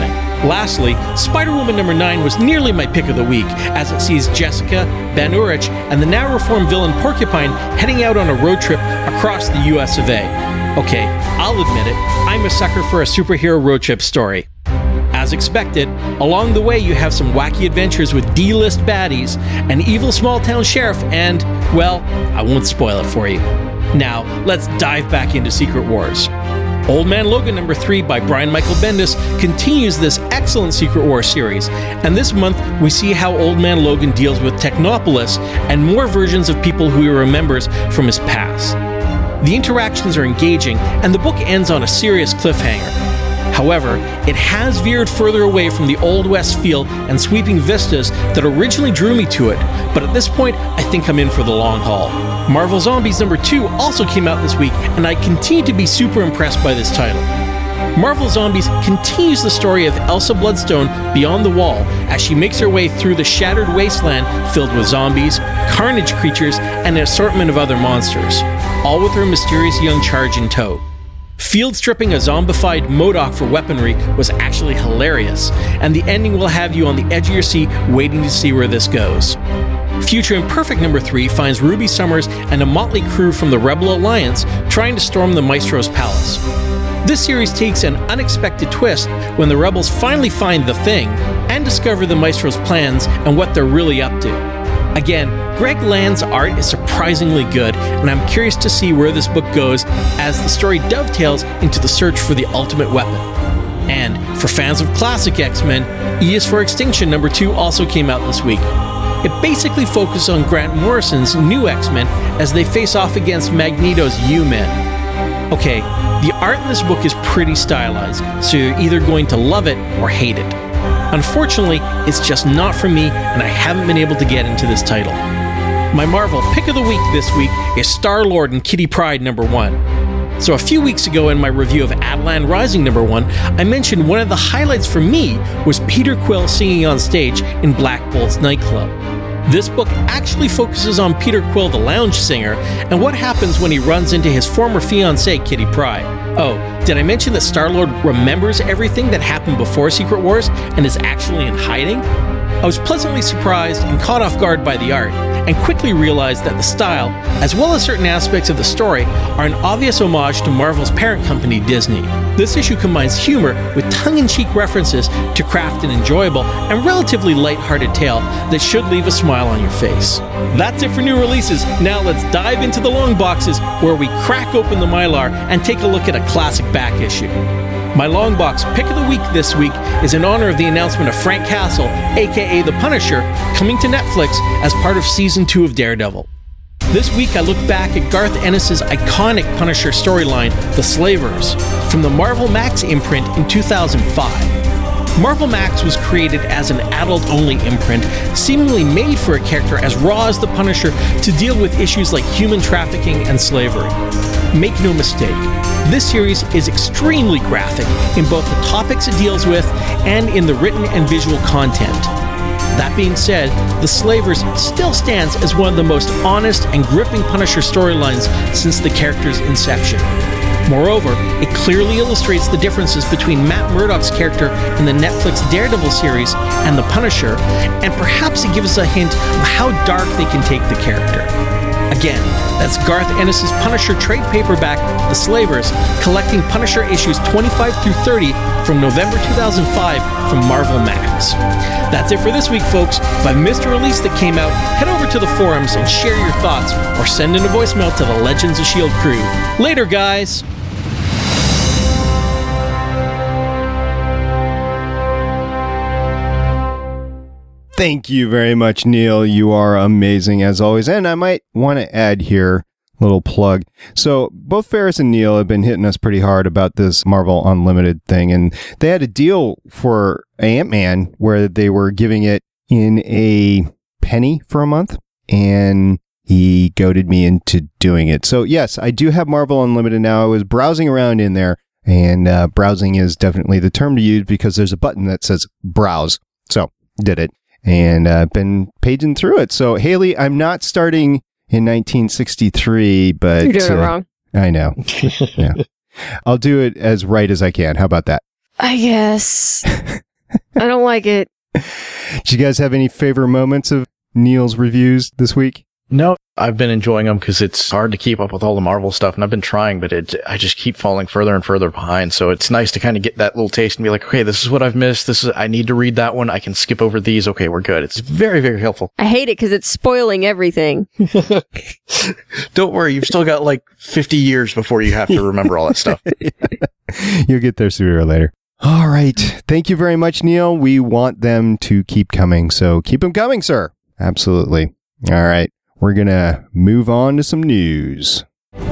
Speaker 6: Lastly, Spider-Woman number nine was nearly my pick of the week, as it sees Jessica, Ben Urich, and the now reformed villain Porcupine heading out on a road trip across the U S of A. Okay, I'll admit it, I'm a sucker for a superhero road trip story. As expected, along the way you have some wacky adventures with D-list baddies, an evil small-town sheriff, and, well, I won't spoil it for you. Now, let's dive back into Secret Wars. Old Man Logan number three by Brian Michael Bendis continues this excellent Secret Wars series, and this month we see how Old Man Logan deals with Technopolis and more versions of people who he remembers from his past. The interactions are engaging, and the book ends on a serious cliffhanger. However, it has veered further away from the Old West feel and sweeping vistas that originally drew me to it, but at this point, I think I'm in for the long haul. Marvel Zombies number two also came out this week, and I continue to be super impressed by this title. Marvel Zombies continues the story of Elsa Bloodstone beyond the wall as she makes her way through the shattered wasteland filled with zombies, carnage creatures, and an assortment of other monsters, all with her mysterious young charge in tow. Field stripping a zombified MODOK for weaponry was actually hilarious, and the ending will have you on the edge of your seat waiting to see where this goes. Future Imperfect number three finds Ruby Summers and a motley crew from the Rebel Alliance trying to storm the Maestro's palace. This series takes an unexpected twist when the rebels finally find the Thing and discover the Maestro's plans and what they're really up to. Again, Greg Land's art is surprisingly good, and I'm curious to see where this book goes as the story dovetails into the search for the ultimate weapon. And for fans of classic X-Men, E is for Extinction number two also came out this week. It basically focuses on Grant Morrison's new X-Men as they face off against Magneto's U-Men. Okay, the art in this book is pretty stylized, so you're either going to love it or hate it. Unfortunately, it's just not for me, and I haven't been able to get into this title. My Marvel pick of the week this week is Star-Lord and Kitty Pryde number one. So a few weeks ago in my review of Attilan Rising number one, I mentioned one of the highlights for me was Peter Quill singing on stage in Black Bolt's nightclub. This book actually focuses on Peter Quill, the lounge singer, and what happens when he runs into his former fiancée, Kitty Pryde. Oh, did I mention that Star-Lord remembers everything that happened before Secret Wars and is actually in hiding? I was pleasantly surprised and caught off guard by the art, and quickly realized that the style, as well as certain aspects of the story, are an obvious homage to Marvel's parent company, Disney. This issue combines humor with tongue-in-cheek references to craft an enjoyable and relatively light-hearted tale that should leave a smile on your face. That's it for new releases. Now let's dive into the long boxes where we crack open the Mylar and take a look at a classic back issue. My long box pick of the week this week is in honor of the announcement of Frank Castle, aka The Punisher, coming to Netflix as part of Season two of Daredevil. This week I look back at Garth Ennis' iconic Punisher storyline, The Slavers, from the Marvel Max imprint in two thousand five. Marvel Max was created as an adult-only imprint, seemingly made for a character as raw as the Punisher to deal with issues like human trafficking and slavery. Make no mistake, this series is extremely graphic in both the topics it deals with and in the written and visual content. That being said, The Slavers still stands as one of the most honest and gripping Punisher storylines since the character's inception. Moreover, it clearly illustrates the differences between Matt Murdock's character in the Netflix Daredevil series and the Punisher, and perhaps it gives us a hint of how dark they can take the character. Again, that's Garth Ennis' Punisher trade paperback, The Slavers, collecting Punisher issues twenty-five through thirty from November two thousand five from Marvel Max. That's it for this week, folks. If I missed a release that came out, head over to the forums and share your thoughts, or send in a voicemail to the Legends of S H I E L D crew. Later, guys!
Speaker 3: Thank you very much, Neil. You are amazing as always. And I might want to add here a little plug. So both Ferris and Neil have been hitting us pretty hard about this Marvel Unlimited thing. And they had a deal for Ant-Man where they were giving it in a penny for a month. And he goaded me into doing it. So yes, I do have Marvel Unlimited now. I was browsing around in there, and uh, browsing is definitely the term to use because there's a button that says browse. So did it. And I've uh, been paging through it. So, Haley, I'm not starting in nineteen sixty-three, but...
Speaker 4: You're doing
Speaker 3: uh,
Speaker 4: it wrong.
Speaker 3: I know. Yeah. I'll do it as right as I can. How about that?
Speaker 4: I guess. I don't like it.
Speaker 3: Did you guys have any favorite moments of Neil's reviews this week?
Speaker 5: No, I've been enjoying them because it's hard to keep up with all the Marvel stuff, and I've been trying, but it, I just keep falling further and further behind. So it's nice to kind of get that little taste and be like, okay, this is what I've missed. This is, I need to read that one. I can skip over these. Okay, we're good. It's very, very helpful.
Speaker 4: I hate it because it's spoiling everything.
Speaker 5: Don't worry, you've still got like fifty years before you have to remember all that stuff.
Speaker 3: You'll get there sooner or later. All right. Thank you very much, Neil. We want them to keep coming, so keep them coming, sir. Absolutely. All right. We're going to move on to some news.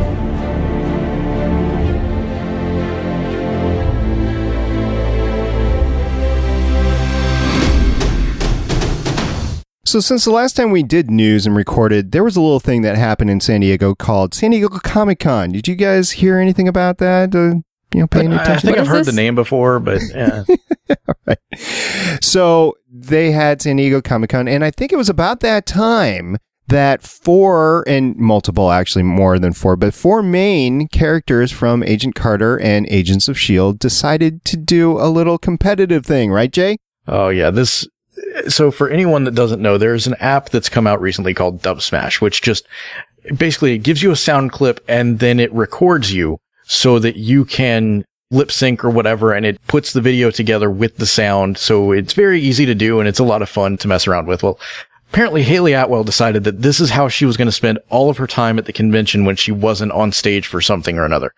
Speaker 3: So since the last time we did news and recorded, there was a little thing that happened in San Diego called San Diego Comic-Con. Did you guys hear anything about that? Uh, you know, paying
Speaker 5: I,
Speaker 3: attention?
Speaker 5: I think
Speaker 4: What
Speaker 5: I've
Speaker 4: is
Speaker 5: heard
Speaker 4: this?
Speaker 5: the name before, but yeah.
Speaker 3: All right. So they had San Diego Comic-Con, and I think it was about that time that four, and multiple, actually more than four, but four main characters from Agent Carter and Agents of S H I E L D decided to do a little competitive thing, right, Jay?
Speaker 5: Oh, yeah. This. So for anyone that doesn't know, there's an app that's come out recently called Dub Smash, which just basically gives you a sound clip and then it records you so that you can lip sync or whatever, and it puts the video together with the sound. So it's very easy to do and it's a lot of fun to mess around with. Well, apparently Haley Atwell decided that this is how she was going to spend all of her time at the convention when she wasn't on stage for something or another.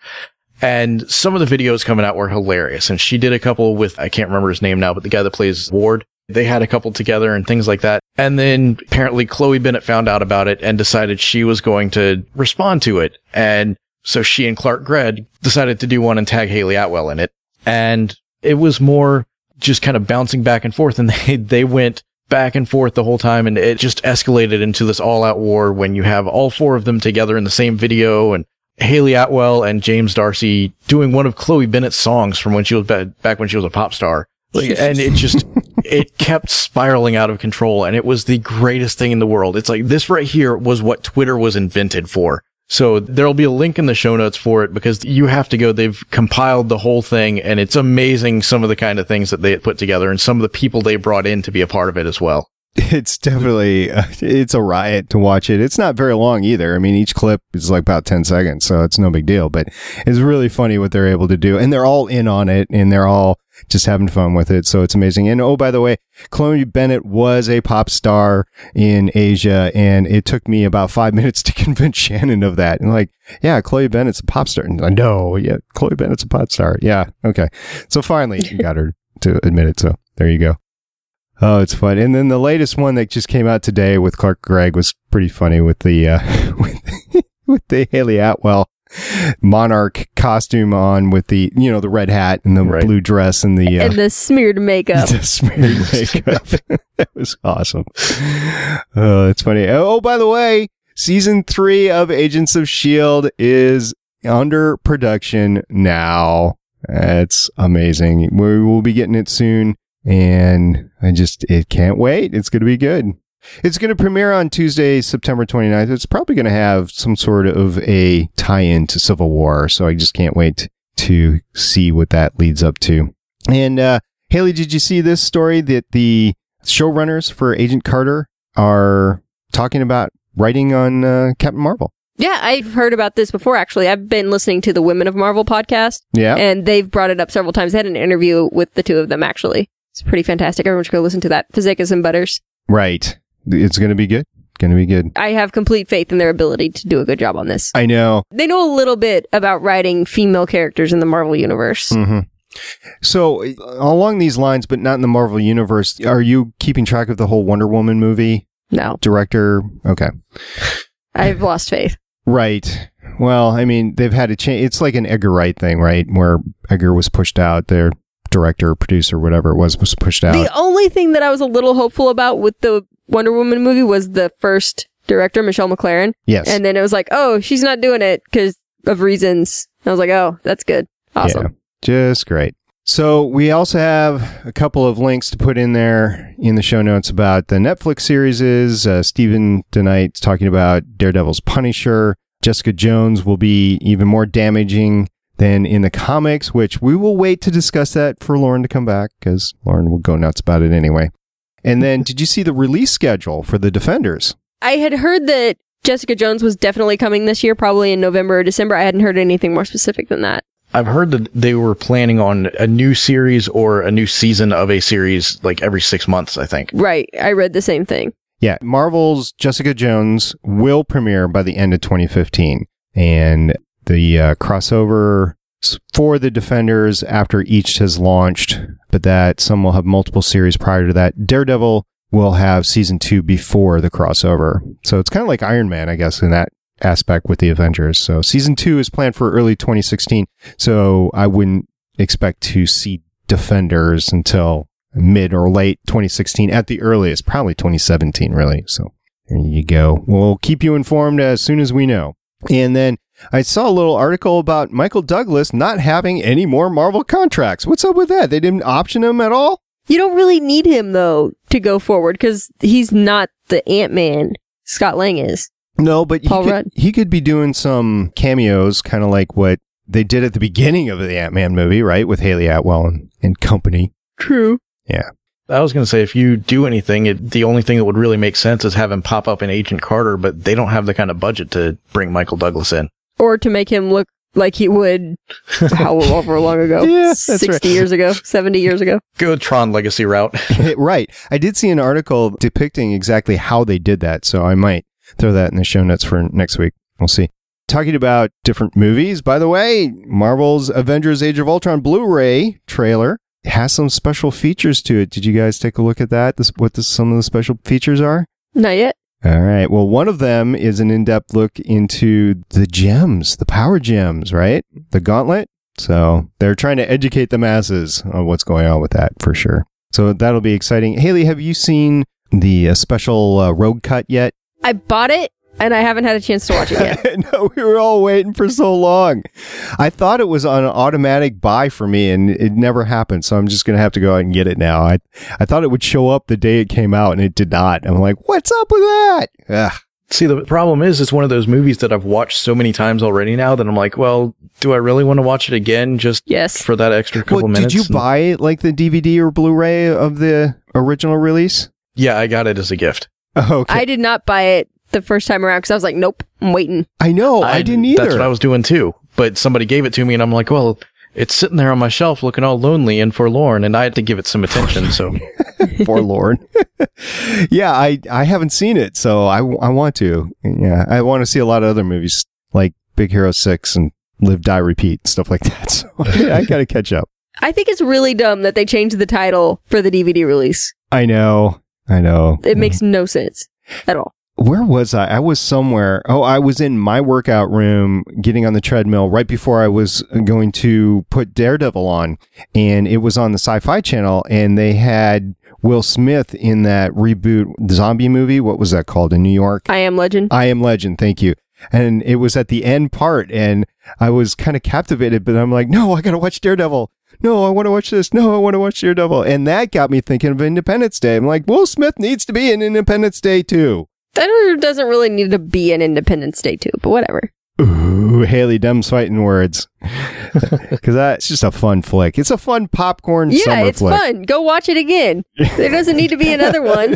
Speaker 5: And some of the videos coming out were hilarious. And she did a couple with, I can't remember his name now, but the guy that plays Ward. They had a couple together and things like that. And then apparently Chloe Bennett found out about it and decided she was going to respond to it. And so she and Clark Gregg decided to do one and tag Haley Atwell in it. And it was more just kind of bouncing back and forth. And they, they went back and forth the whole time. And it just escalated into this all out war when you have all four of them together in the same video, and Haley Atwell and James Darcy doing one of Chloe Bennett's songs from when she was ba- back when she was a pop star. Like, and it just, it kept spiraling out of control, and it was the greatest thing in the world. It's like, this right here was what Twitter was invented for. So there'll be a link in the show notes for it because you have to go. They've compiled the whole thing, and it's amazing some of the kind of things that they put together and some of the people they brought in to be a part of it as well.
Speaker 3: It's definitely, uh, it's a riot to watch it. It's not very long either. I mean, each clip is like about ten seconds, so it's no big deal, but it's really funny what they're able to do. And they're all in on it, and they're all just having fun with it. So it's amazing. And oh, by the way, Chloe Bennett was a pop star in Asia, and it took me about five minutes to convince Shannon of that. And like, yeah, Chloe Bennett's a pop star. And I know, yeah, Chloe Bennett's a pop star. Yeah. Okay. So finally you got her to admit it. So there you go. Oh, it's fun. And then the latest one that just came out today with Clark Gregg was pretty funny with the, uh, with, with the Haley Atwell Monarch costume on with the, you know, the red hat and the
Speaker 5: Right.
Speaker 3: blue dress and the, uh,
Speaker 4: And the smeared makeup.
Speaker 3: the smeared makeup. That was awesome. Oh, it's funny. Oh, by the way, season three of Agents of S H I E L D is under production now. It's amazing. We will be getting it soon. And I just, it can't wait. It's going to be good. It's going to premiere on Tuesday, September twenty-ninth. It's probably going to have some sort of a tie-in to Civil War. So I just can't wait to see what that leads up to. And, uh, Haley, did you see this story that the showrunners for Agent Carter are talking about writing on uh, Captain Marvel?
Speaker 4: Yeah, I've heard about this before, actually. I've been listening to the Women of Marvel podcast,
Speaker 3: Yeah.
Speaker 4: and they've brought it up several times. They had an interview with the two of them, actually. It's pretty fantastic. Everyone should go listen to that. Fazekas and Butters.
Speaker 3: Right. It's going to be good. Going to be good.
Speaker 4: I have complete faith in their ability to do a good job on this.
Speaker 3: I know.
Speaker 4: They know a little bit about writing female characters in the Marvel Universe.
Speaker 3: Mm-hmm. So, uh, along these lines, but not in the Marvel Universe, are you keeping track of the whole Wonder Woman movie?
Speaker 4: No,
Speaker 3: Director? Okay.
Speaker 4: I've lost faith.
Speaker 3: Right. Well, I mean, they've had to change. It's like an Edgar Wright thing, right? Where Edgar was pushed out, their director, producer, whatever it was, was pushed out.
Speaker 4: The only thing that I was a little hopeful about with the Wonder Woman movie was the first director, Michelle McLaren.
Speaker 3: Yes.
Speaker 4: And then it was like, oh, she's not doing it because of reasons. I was like, oh, that's good. Awesome.
Speaker 3: Yeah, just great. So we also have a couple of links to put in there in the show notes about the Netflix series. Is uh, Stephen DeKnight talking about Daredevil's Punisher. Jessica Jones will be even more damaging than in the comics, which we will wait to discuss that for Lauren to come back, because Lauren will go nuts about it anyway. And then, did you see the release schedule for the Defenders?
Speaker 4: I had heard that Jessica Jones was definitely coming this year, probably in November or December. I hadn't heard anything more specific than that.
Speaker 5: I've heard that they were planning on a new series or a new season of a series like every six months, I think.
Speaker 4: Right. I read the same thing.
Speaker 3: Yeah, Marvel's Jessica Jones will premiere by the end of twenty fifteen. And the uh, crossover for the Defenders after each has launched, but that some will have multiple series prior to that. Daredevil will have season two before the crossover. So it's kind of like Iron Man, I guess, in that aspect with the Avengers. So season two is planned for early twenty sixteen. So I wouldn't expect to see Defenders until mid or late twenty sixteen at the earliest, probably twenty seventeen, really. So there you go. We'll keep you informed as soon as we know. And then I saw a little article about Michael Douglas not having any more Marvel contracts. What's up with that? They didn't option him at all?
Speaker 4: You don't really need him, though, to go forward, because he's not the Ant-Man Scott Lang is.
Speaker 3: No, but he
Speaker 4: Paul
Speaker 3: could,
Speaker 4: Rudd.
Speaker 3: he could be doing some cameos, kind of like what they did at the beginning of the Ant-Man movie, right? With Haley Atwell and, and company.
Speaker 4: True.
Speaker 3: Yeah.
Speaker 5: I was going to say, if you do anything, it, the only thing that would really make sense is have him pop up in Agent Carter, but they don't have the kind of budget to bring Michael Douglas in.
Speaker 4: Or to make him look like he would, however long ago?
Speaker 3: Yeah, that's
Speaker 4: sixty
Speaker 3: right.
Speaker 4: years ago? seventy years ago?
Speaker 5: Go Tron Legacy route.
Speaker 3: Right. I did see an article depicting exactly how they did that, so I might throw that in the show notes for next week. We'll see. Talking about different movies, by the way, Marvel's Avengers Age of Ultron Blu-ray trailer has some special features to it. Did you guys take a look at that? This, what this, some of the special features are?
Speaker 4: Not yet.
Speaker 3: All right. Well, one of them is an in-depth look into the gems, the power gems, right? The gauntlet. So they're trying to educate the masses on what's going on with that for sure. So that'll be exciting. Haley, have you seen the uh, special uh, Rogue Cut yet?
Speaker 4: I bought it, and I haven't had a chance to watch it yet.
Speaker 3: No, we were all waiting for so long. I thought it was on an automatic buy for me, and it never happened. So I'm just going to have to go out and get it now. I I thought it would show up the day it came out, and it did not. I'm like, what's up with that? Ugh.
Speaker 5: See, the problem is, it's one of those movies that I've watched so many times already now that I'm like, well, do I really want to watch it again just
Speaker 4: Yes.
Speaker 5: for that extra couple
Speaker 3: Well,
Speaker 5: minutes?
Speaker 3: did you buy like the D V D or Blu-ray of the original release?
Speaker 5: Yeah, I got it as a gift.
Speaker 3: Oh, okay.
Speaker 4: I did not buy it the first time around because I was like, nope, I'm waiting.
Speaker 3: I know. I, didn't either.
Speaker 5: That's what I was doing too. But somebody gave it to me and I'm like, well, it's sitting there on my shelf looking all lonely and forlorn and I had to give it some attention. So
Speaker 3: Forlorn. Yeah, I, I haven't seen it, so I, I want to. Yeah, I want to see a lot of other movies like Big Hero six and Live, Die, Repeat, stuff like that. So yeah, I got to catch up.
Speaker 4: I think it's really dumb that they changed the title for the D V D release.
Speaker 3: I know. I know.
Speaker 4: It makes no sense at all.
Speaker 3: Where was I? I was somewhere. Oh, I was in my workout room getting on the treadmill right before I was going to put Daredevil on. And it was on the Sci-Fi Channel. And they had Will Smith in that reboot zombie movie. What was that called in New York?
Speaker 4: I Am Legend.
Speaker 3: I Am Legend. Thank you. And it was at the end part. And I was kind of captivated. But I'm like, no, I got to watch Daredevil. No, I want to watch this. No, I want to watch Daredevil. And that got me thinking of Independence Day. I'm like, Will Smith needs to be in Independence Day too.
Speaker 4: That doesn't really need to be an Independence Day too, but whatever.
Speaker 3: Ooh, Haley, Dem's fighting words. Because that's just a fun flick. It's a fun popcorn
Speaker 4: Yeah,
Speaker 3: summer
Speaker 4: it's
Speaker 3: flick.
Speaker 4: fun. Go watch it again. There doesn't need to be another one.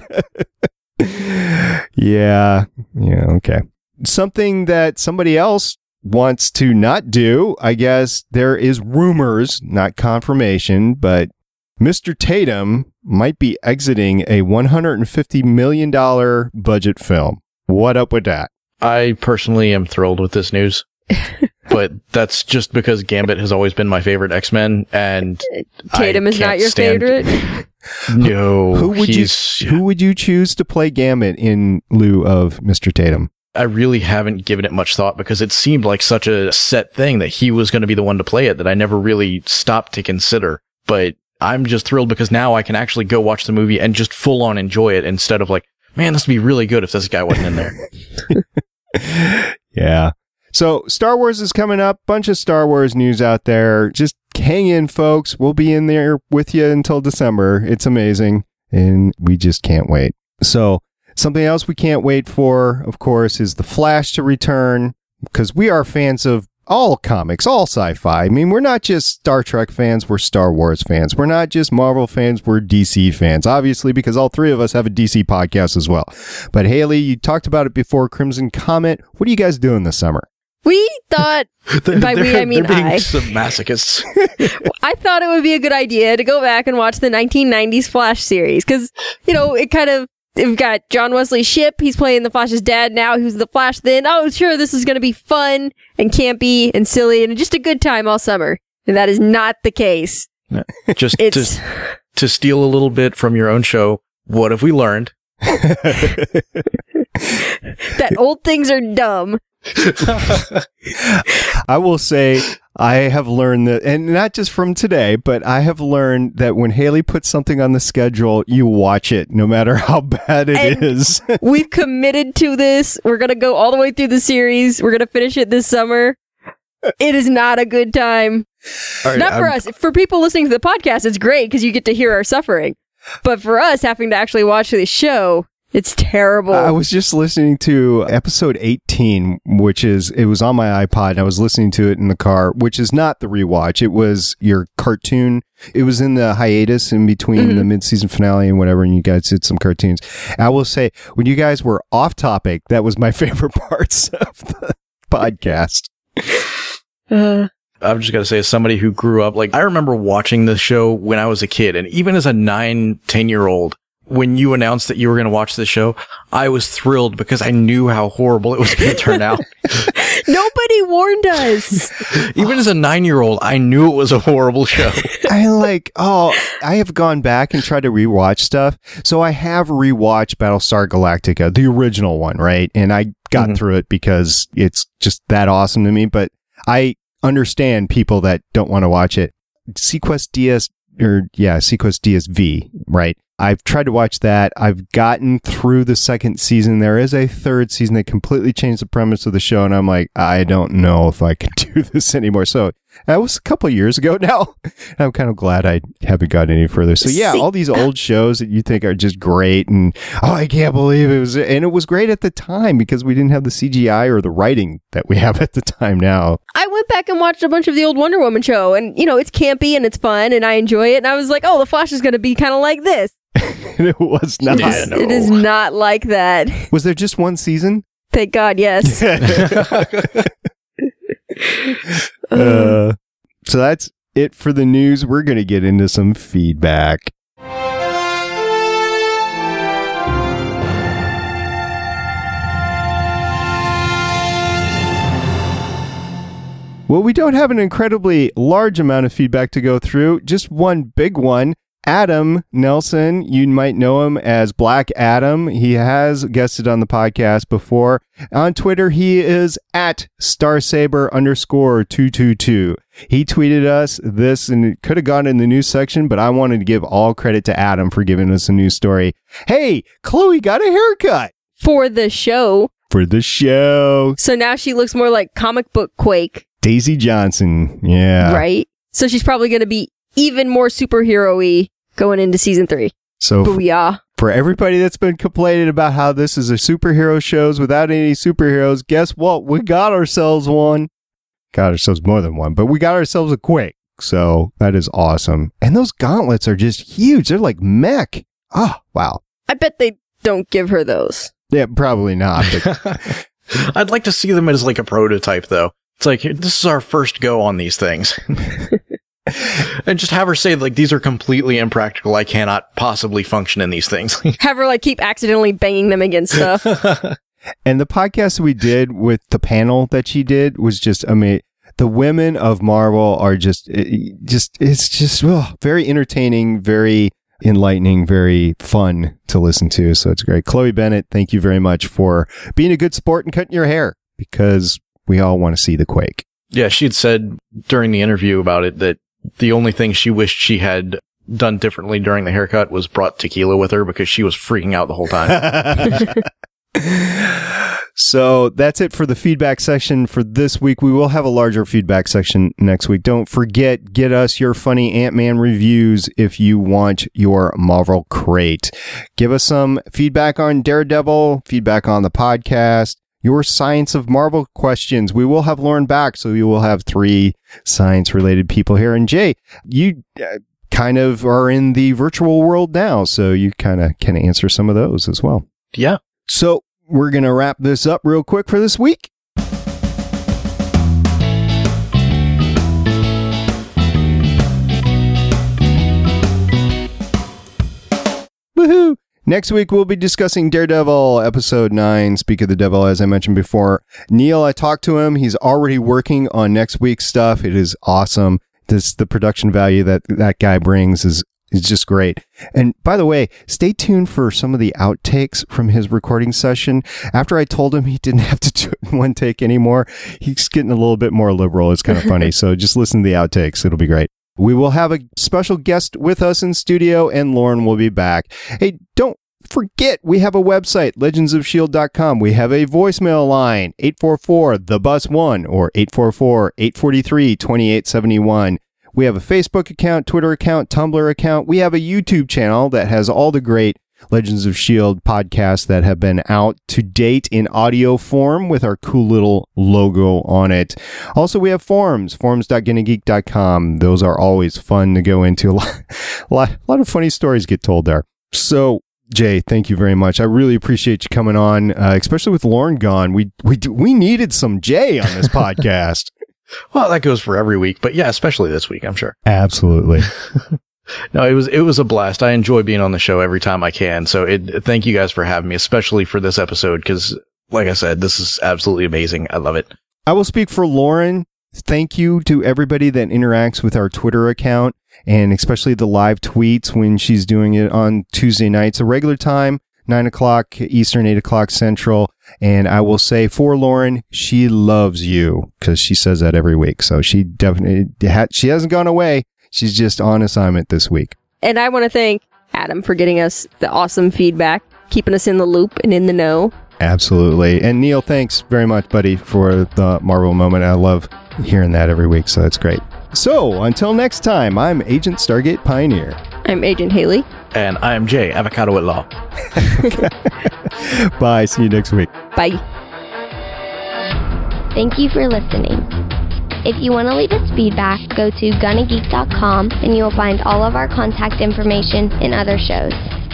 Speaker 3: Yeah. Yeah, okay. Something that somebody else wants to not do, I guess there is rumors, not confirmation, but Mister Tatum might be exiting a one hundred fifty million dollars budget film. What up with that?
Speaker 5: I personally am thrilled with this news. But that's just because Gambit has always been my favorite X-Men, and
Speaker 4: Tatum
Speaker 5: I
Speaker 4: is not
Speaker 5: can't
Speaker 4: your
Speaker 5: stand-
Speaker 4: favorite?
Speaker 5: No,
Speaker 3: Who would you
Speaker 5: he's,
Speaker 3: who would you choose to play Gambit in lieu of Mister Tatum?
Speaker 5: I really haven't given it much thought because it seemed like such a set thing that he was going to be the one to play it that I never really stopped to consider. But I'm just thrilled because now I can actually go watch the movie and just full on enjoy it instead of like, man, this would be really good if this guy wasn't in there.
Speaker 3: Yeah. So Star Wars is coming up. Bunch of Star Wars news out there. Just hang in, folks. We'll be in there with you until December. It's amazing. And we just can't wait. So something else we can't wait for, of course, is The Flash to return because we are fans of all comics, all sci-fi. I mean, we're not just Star Trek fans, we're Star Wars fans. We're not just Marvel fans, we're D C fans, obviously, because all three of us have a D C podcast as well. But Haley, you talked about it before, Crimson Comet. What are you guys doing this summer?
Speaker 4: We thought, by we, I mean
Speaker 5: they're being
Speaker 4: I.
Speaker 5: some masochists.
Speaker 4: I thought it would be a good idea to go back and watch the nineteen nineties Flash series, because, you know, it kind of, we've got John Wesley Shipp, he's playing the Flash's dad now, who's the Flash then. Oh, sure, this is going to be fun and campy and silly and just a good time all summer. And that is not the case.
Speaker 5: No, just
Speaker 4: It's-
Speaker 5: to, to steal a little bit from your own show, what have we learned?
Speaker 4: That old things are dumb.
Speaker 3: I will say I have learned that, and not just from today, but I have learned that when Haley puts something on the schedule, you watch it no matter how bad it
Speaker 4: And-
Speaker 3: is.
Speaker 4: We've committed to this. We're going to go all the way through the series. We're going to finish it this summer. It is not a good time.
Speaker 3: All right,
Speaker 4: Not for
Speaker 3: I'm-
Speaker 4: us. For people listening to the podcast, it's great because you get to hear our suffering. But for us, having to actually watch the show, it's terrible.
Speaker 3: I was just listening to episode eighteen, which is, it was on my iPod, and I was listening to it in the car, which is not the rewatch. It was your cartoon. It was in the hiatus in between
Speaker 4: Mm-hmm.
Speaker 3: the mid-season finale and whatever, and you guys did some cartoons. I will say, when you guys were off topic, that was my favorite parts of the podcast.
Speaker 4: Uh,
Speaker 5: I've just got to say, as somebody who grew up, like, I remember watching this show when I was a kid, and even as a nine, ten year old, when you announced that you were going to watch this show, I was thrilled because I knew how horrible it was going to turn out.
Speaker 4: nobody warned us.
Speaker 5: Even as a nine year old, I knew it was a horrible show.
Speaker 3: I like, oh, I have gone back and tried to rewatch stuff. So I have rewatched Battlestar Galactica, the original one, right? And I got
Speaker 5: Mhm.
Speaker 3: through it because it's just that awesome to me. But I understand people that don't want to watch it. Sequest D S, or yeah, Sequest D S V, right? I've tried to watch that. I've gotten through the second season. There is a third season that completely changed the premise of the show. And I'm like, I don't know if I can do this anymore. So that was a couple of years ago now. I'm kind of glad I haven't gotten any further. So yeah,
Speaker 4: See-
Speaker 3: all these old shows that you think are just great. And oh, I can't believe it was, and it was great at the time because we didn't have the C G I or the writing that we have at the time now.
Speaker 4: I went back and watched a bunch of the old Wonder Woman show, and, you know, it's campy and it's fun, and I enjoy it. And I was like, oh, The Flash is going to be kind of like this.
Speaker 3: And it was not.
Speaker 5: Yeah, no.
Speaker 4: It is not like that.
Speaker 3: Was there just one season?
Speaker 4: Thank God, yes.
Speaker 3: Uh, so that's it for the news. We're going to get into some feedback. Well, we don't have an incredibly large amount of feedback to go through, just one big one. Adam Nelson, you might know him as Black Adam. He has guested on the podcast before. On Twitter, he is at Starsaber underscore two two two. He tweeted us this, and it could have gone in the news section, but I wanted to give all credit to Adam for giving us a news story. Hey, Chloe got a haircut
Speaker 4: For the show.
Speaker 3: for the show.
Speaker 4: So now she looks more like comic book Quake,
Speaker 3: Daisy Johnson. Yeah.
Speaker 4: right? So she's probably going to be even more superhero-y going into season three.
Speaker 3: So f-
Speaker 4: Booyah.
Speaker 3: for everybody that's been complaining about how this is a superhero shows without any superheroes, guess what? We got ourselves one. Got ourselves more than one, but we got ourselves a Quake. So that is awesome. And those gauntlets are just huge. They're like mech. Oh, wow.
Speaker 4: I bet they don't give her those.
Speaker 3: Yeah, probably not. But
Speaker 5: I'd like to see them as like a prototype, though. It's like, this is our first go on these things. And just have her say, like, these are completely impractical. I cannot possibly function in these things.
Speaker 4: Have her like keep accidentally banging them against stuff.
Speaker 3: and the podcast we did with the panel that she did was just amazing. The women of Marvel are just, it, just it's just oh, very entertaining, very enlightening, very fun to listen to. So it's great. Chloe Bennett, thank you very much for being a good sport and cutting your hair, because we all want to see the Quake.
Speaker 5: Yeah, she had said during the interview about it that the only thing she wished she had done differently during the haircut was brought tequila with her, because she was freaking out the whole time.
Speaker 3: So that's it for the feedback section for this week. We will have a larger feedback section next week. Don't forget, get us your funny Ant-Man reviews if you want your Marvel crate. Give us some feedback on Daredevil, feedback on the podcast. your Science of Marvel questions. We will have Lauren back, so you will have three science-related people here. And Jay, you uh, kind of are in the virtual world now, so you kind of can answer some of those as well.
Speaker 5: Yeah.
Speaker 3: So we're going to wrap this up real quick for this week. Woohoo! Next week, we'll be discussing Daredevil, Episode nine, Speak of the Devil, as I mentioned before. Neil, I talked to him. He's already working on next week's stuff. It is awesome. This, the production value that that guy brings is, is just great. And by the way, stay tuned for some of the outtakes from his recording session. After I told him he didn't have to do it in one take anymore, he's getting a little bit more liberal. It's kind of funny. So just listen to the outtakes. It'll be great. We will have a special guest with us in studio, and Lauren will be back. Hey, don't forget, we have a website, legends of shield dot com. We have a voicemail line, eight four four, the bus one, or eight four four, eight four three, two eight seven one. We have a Facebook account, Twitter account, Tumblr account. We have a YouTube channel that has all the great Legends of S H I E L D podcasts that have been out to date in audio form with our cool little logo on it. Also, we have forums, forums dot gonna geek dot com. Those are always fun to go into. A lot, a lot, a lot of funny stories get told there. So, Jay, thank you very much. I really appreciate you coming on, uh, especially with Lauren gone. We we we needed some Jay on this podcast.
Speaker 5: Well, that goes for every week, but yeah, especially this week, I'm sure.
Speaker 3: Absolutely.
Speaker 5: No, it was it was a blast. I enjoy being on the show every time I can. So it, thank you guys for having me, especially for this episode, because like I said, this is absolutely amazing. I love it.
Speaker 3: I will speak for Lauren. Thank you to everybody that interacts with our Twitter account, and especially the live tweets when she's doing it on Tuesday nights, a regular time, nine o'clock Eastern, eight o'clock Central. And I will say for Lauren, she loves you, because she says that every week. So she definitely ha- she hasn't gone away. She's just on assignment this week.
Speaker 4: And I want to thank Adam for getting us the awesome feedback, keeping us in the loop and in the know.
Speaker 3: Absolutely. And Neil, thanks very much, buddy, for the Marvel moment. I love hearing that every week, so that's great. So, until next time, I'm Agent Stargate Pioneer.
Speaker 4: I'm Agent Haley.
Speaker 5: And I'm Jay, Avocado at Law.
Speaker 3: Bye. See you next week.
Speaker 4: Bye.
Speaker 2: Thank you for listening. If you want to leave us feedback, go to gonna geek dot com and you will find all of our contact information and other shows.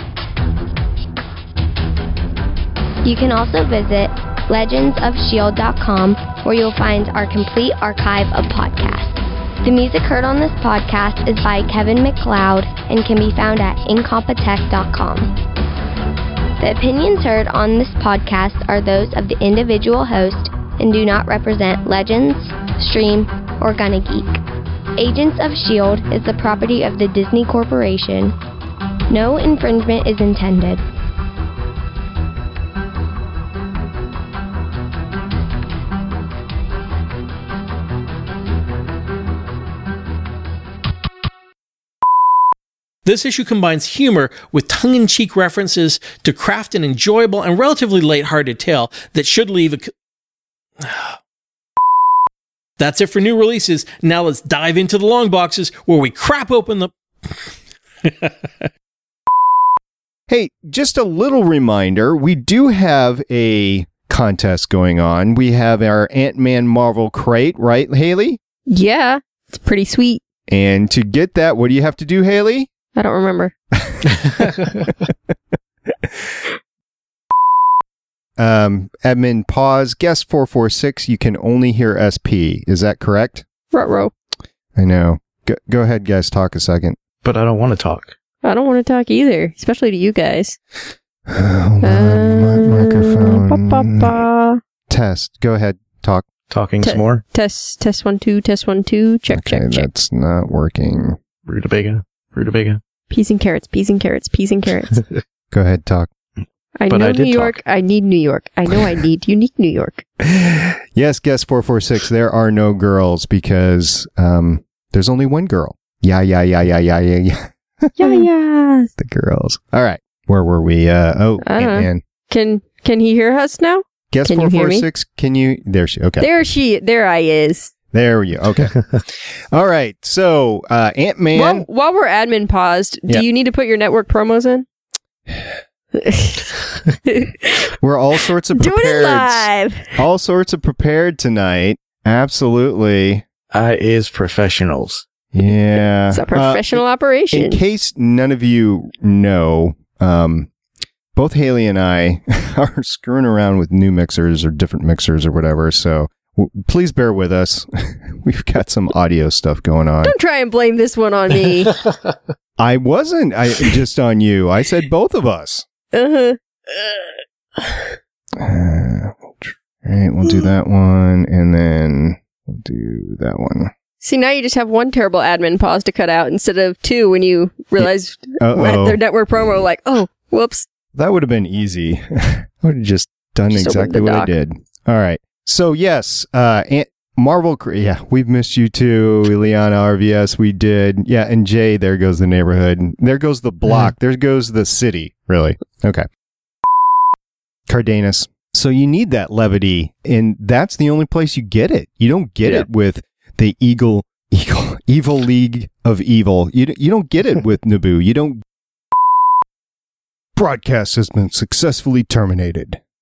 Speaker 2: You can also visit legends of shield dot com, where you'll find our complete archive of podcasts. The music heard on this podcast is by Kevin MacLeod and can be found at incompetech dot com. The opinions heard on this podcast are those of the individual host and do not represent Legends, Stream, or Gonna Geek. Agents of S H I E L D is the property of the Disney Corporation. No infringement is intended.
Speaker 6: This issue combines humor with tongue-in-cheek references to craft an enjoyable and relatively lighthearted tale that should leave a... That's it for new releases. Now let's dive into the long boxes where we crap open the...
Speaker 3: Hey, just a little reminder, we do have a contest going on. We have our Ant-Man Marvel crate, right, Haley?
Speaker 4: Yeah, it's pretty sweet.
Speaker 3: And to get that, what do you have to do, Haley?
Speaker 4: I don't remember.
Speaker 3: um, admin pause. Guest four four six. You can only hear S P. Is that correct?
Speaker 4: Ruh-roh.
Speaker 3: I know. Go, go ahead, guys. Talk a second.
Speaker 5: But I don't want to talk.
Speaker 4: I don't want to talk either, especially to you guys.
Speaker 3: Hold on.
Speaker 4: Uh,
Speaker 3: My microphone.
Speaker 4: ba, ba, ba.
Speaker 3: Test. Go ahead. Talk.
Speaker 5: Talking
Speaker 4: Te-
Speaker 5: some more.
Speaker 4: Test, test one, two, test one, two. Check,
Speaker 3: Okay,
Speaker 4: check, check.
Speaker 3: that's not working.
Speaker 5: Rutabaga. Rutabaga.
Speaker 4: Peas and carrots, peas and carrots, peas and carrots.
Speaker 3: Go ahead. Talk.
Speaker 4: I
Speaker 5: But
Speaker 4: know
Speaker 5: I did
Speaker 4: New York.
Speaker 5: talk.
Speaker 4: I need New York. I know I need unique New York.
Speaker 3: Yes, guest four four six. There are no girls because um, there's only one girl. Yeah, yeah, yeah, yeah, yeah, yeah, yeah.
Speaker 4: Yeah, yeah.
Speaker 3: The girls. All right. Where were we? Uh, oh,
Speaker 4: I don't know.
Speaker 3: Ant-Man.
Speaker 4: Can can he hear us now?
Speaker 3: Guest
Speaker 4: Can you
Speaker 3: four
Speaker 4: hear
Speaker 3: four
Speaker 4: me?
Speaker 3: six. Can you? There she. Okay.
Speaker 4: There she. There I is.
Speaker 3: There you. Okay. All right. So uh, Ant-Man.
Speaker 4: While, while we're admin paused, do
Speaker 3: Yeah.
Speaker 4: you need to put your network promos in?
Speaker 3: We're all sorts of
Speaker 4: Doing
Speaker 3: prepared.
Speaker 4: it live.
Speaker 3: All sorts of prepared tonight. Absolutely.
Speaker 5: I is professionals.
Speaker 3: Yeah.
Speaker 4: It's a professional
Speaker 3: Uh,
Speaker 4: operation.
Speaker 3: in case none of you know, um, both Haley and I are screwing around with new mixers or different mixers or whatever. So w- please bear with us. We've got some audio stuff going on.
Speaker 4: Don't try and blame this one on me.
Speaker 3: I wasn't I just on you. I said both of us.
Speaker 4: Uh-huh.
Speaker 3: Uh, all right, we'll do that one, and then we'll do that one.
Speaker 4: See, now you just have one terrible admin pause to cut out instead of two when you realize
Speaker 3: Uh-oh.
Speaker 4: at their network promo, like, oh, whoops.
Speaker 3: That would have been easy. I would have just done
Speaker 4: Just open
Speaker 3: exactly
Speaker 4: the
Speaker 3: what I
Speaker 4: doc.
Speaker 3: did. All right. So, yes, uh, Aunt Marvel, Cre- yeah, we've missed you too, Ileana, R V S, we did. Yeah, and Jay, there goes the neighborhood. There goes the block. There goes the city, really. Okay. Cardenas. So you need that levity, and that's the only place you get it. You don't get
Speaker 5: Yeah.
Speaker 3: it with the Eagle, Eagle, Evil League of Evil. You, d- you don't get it with Naboo. You don't. Broadcast has been successfully terminated.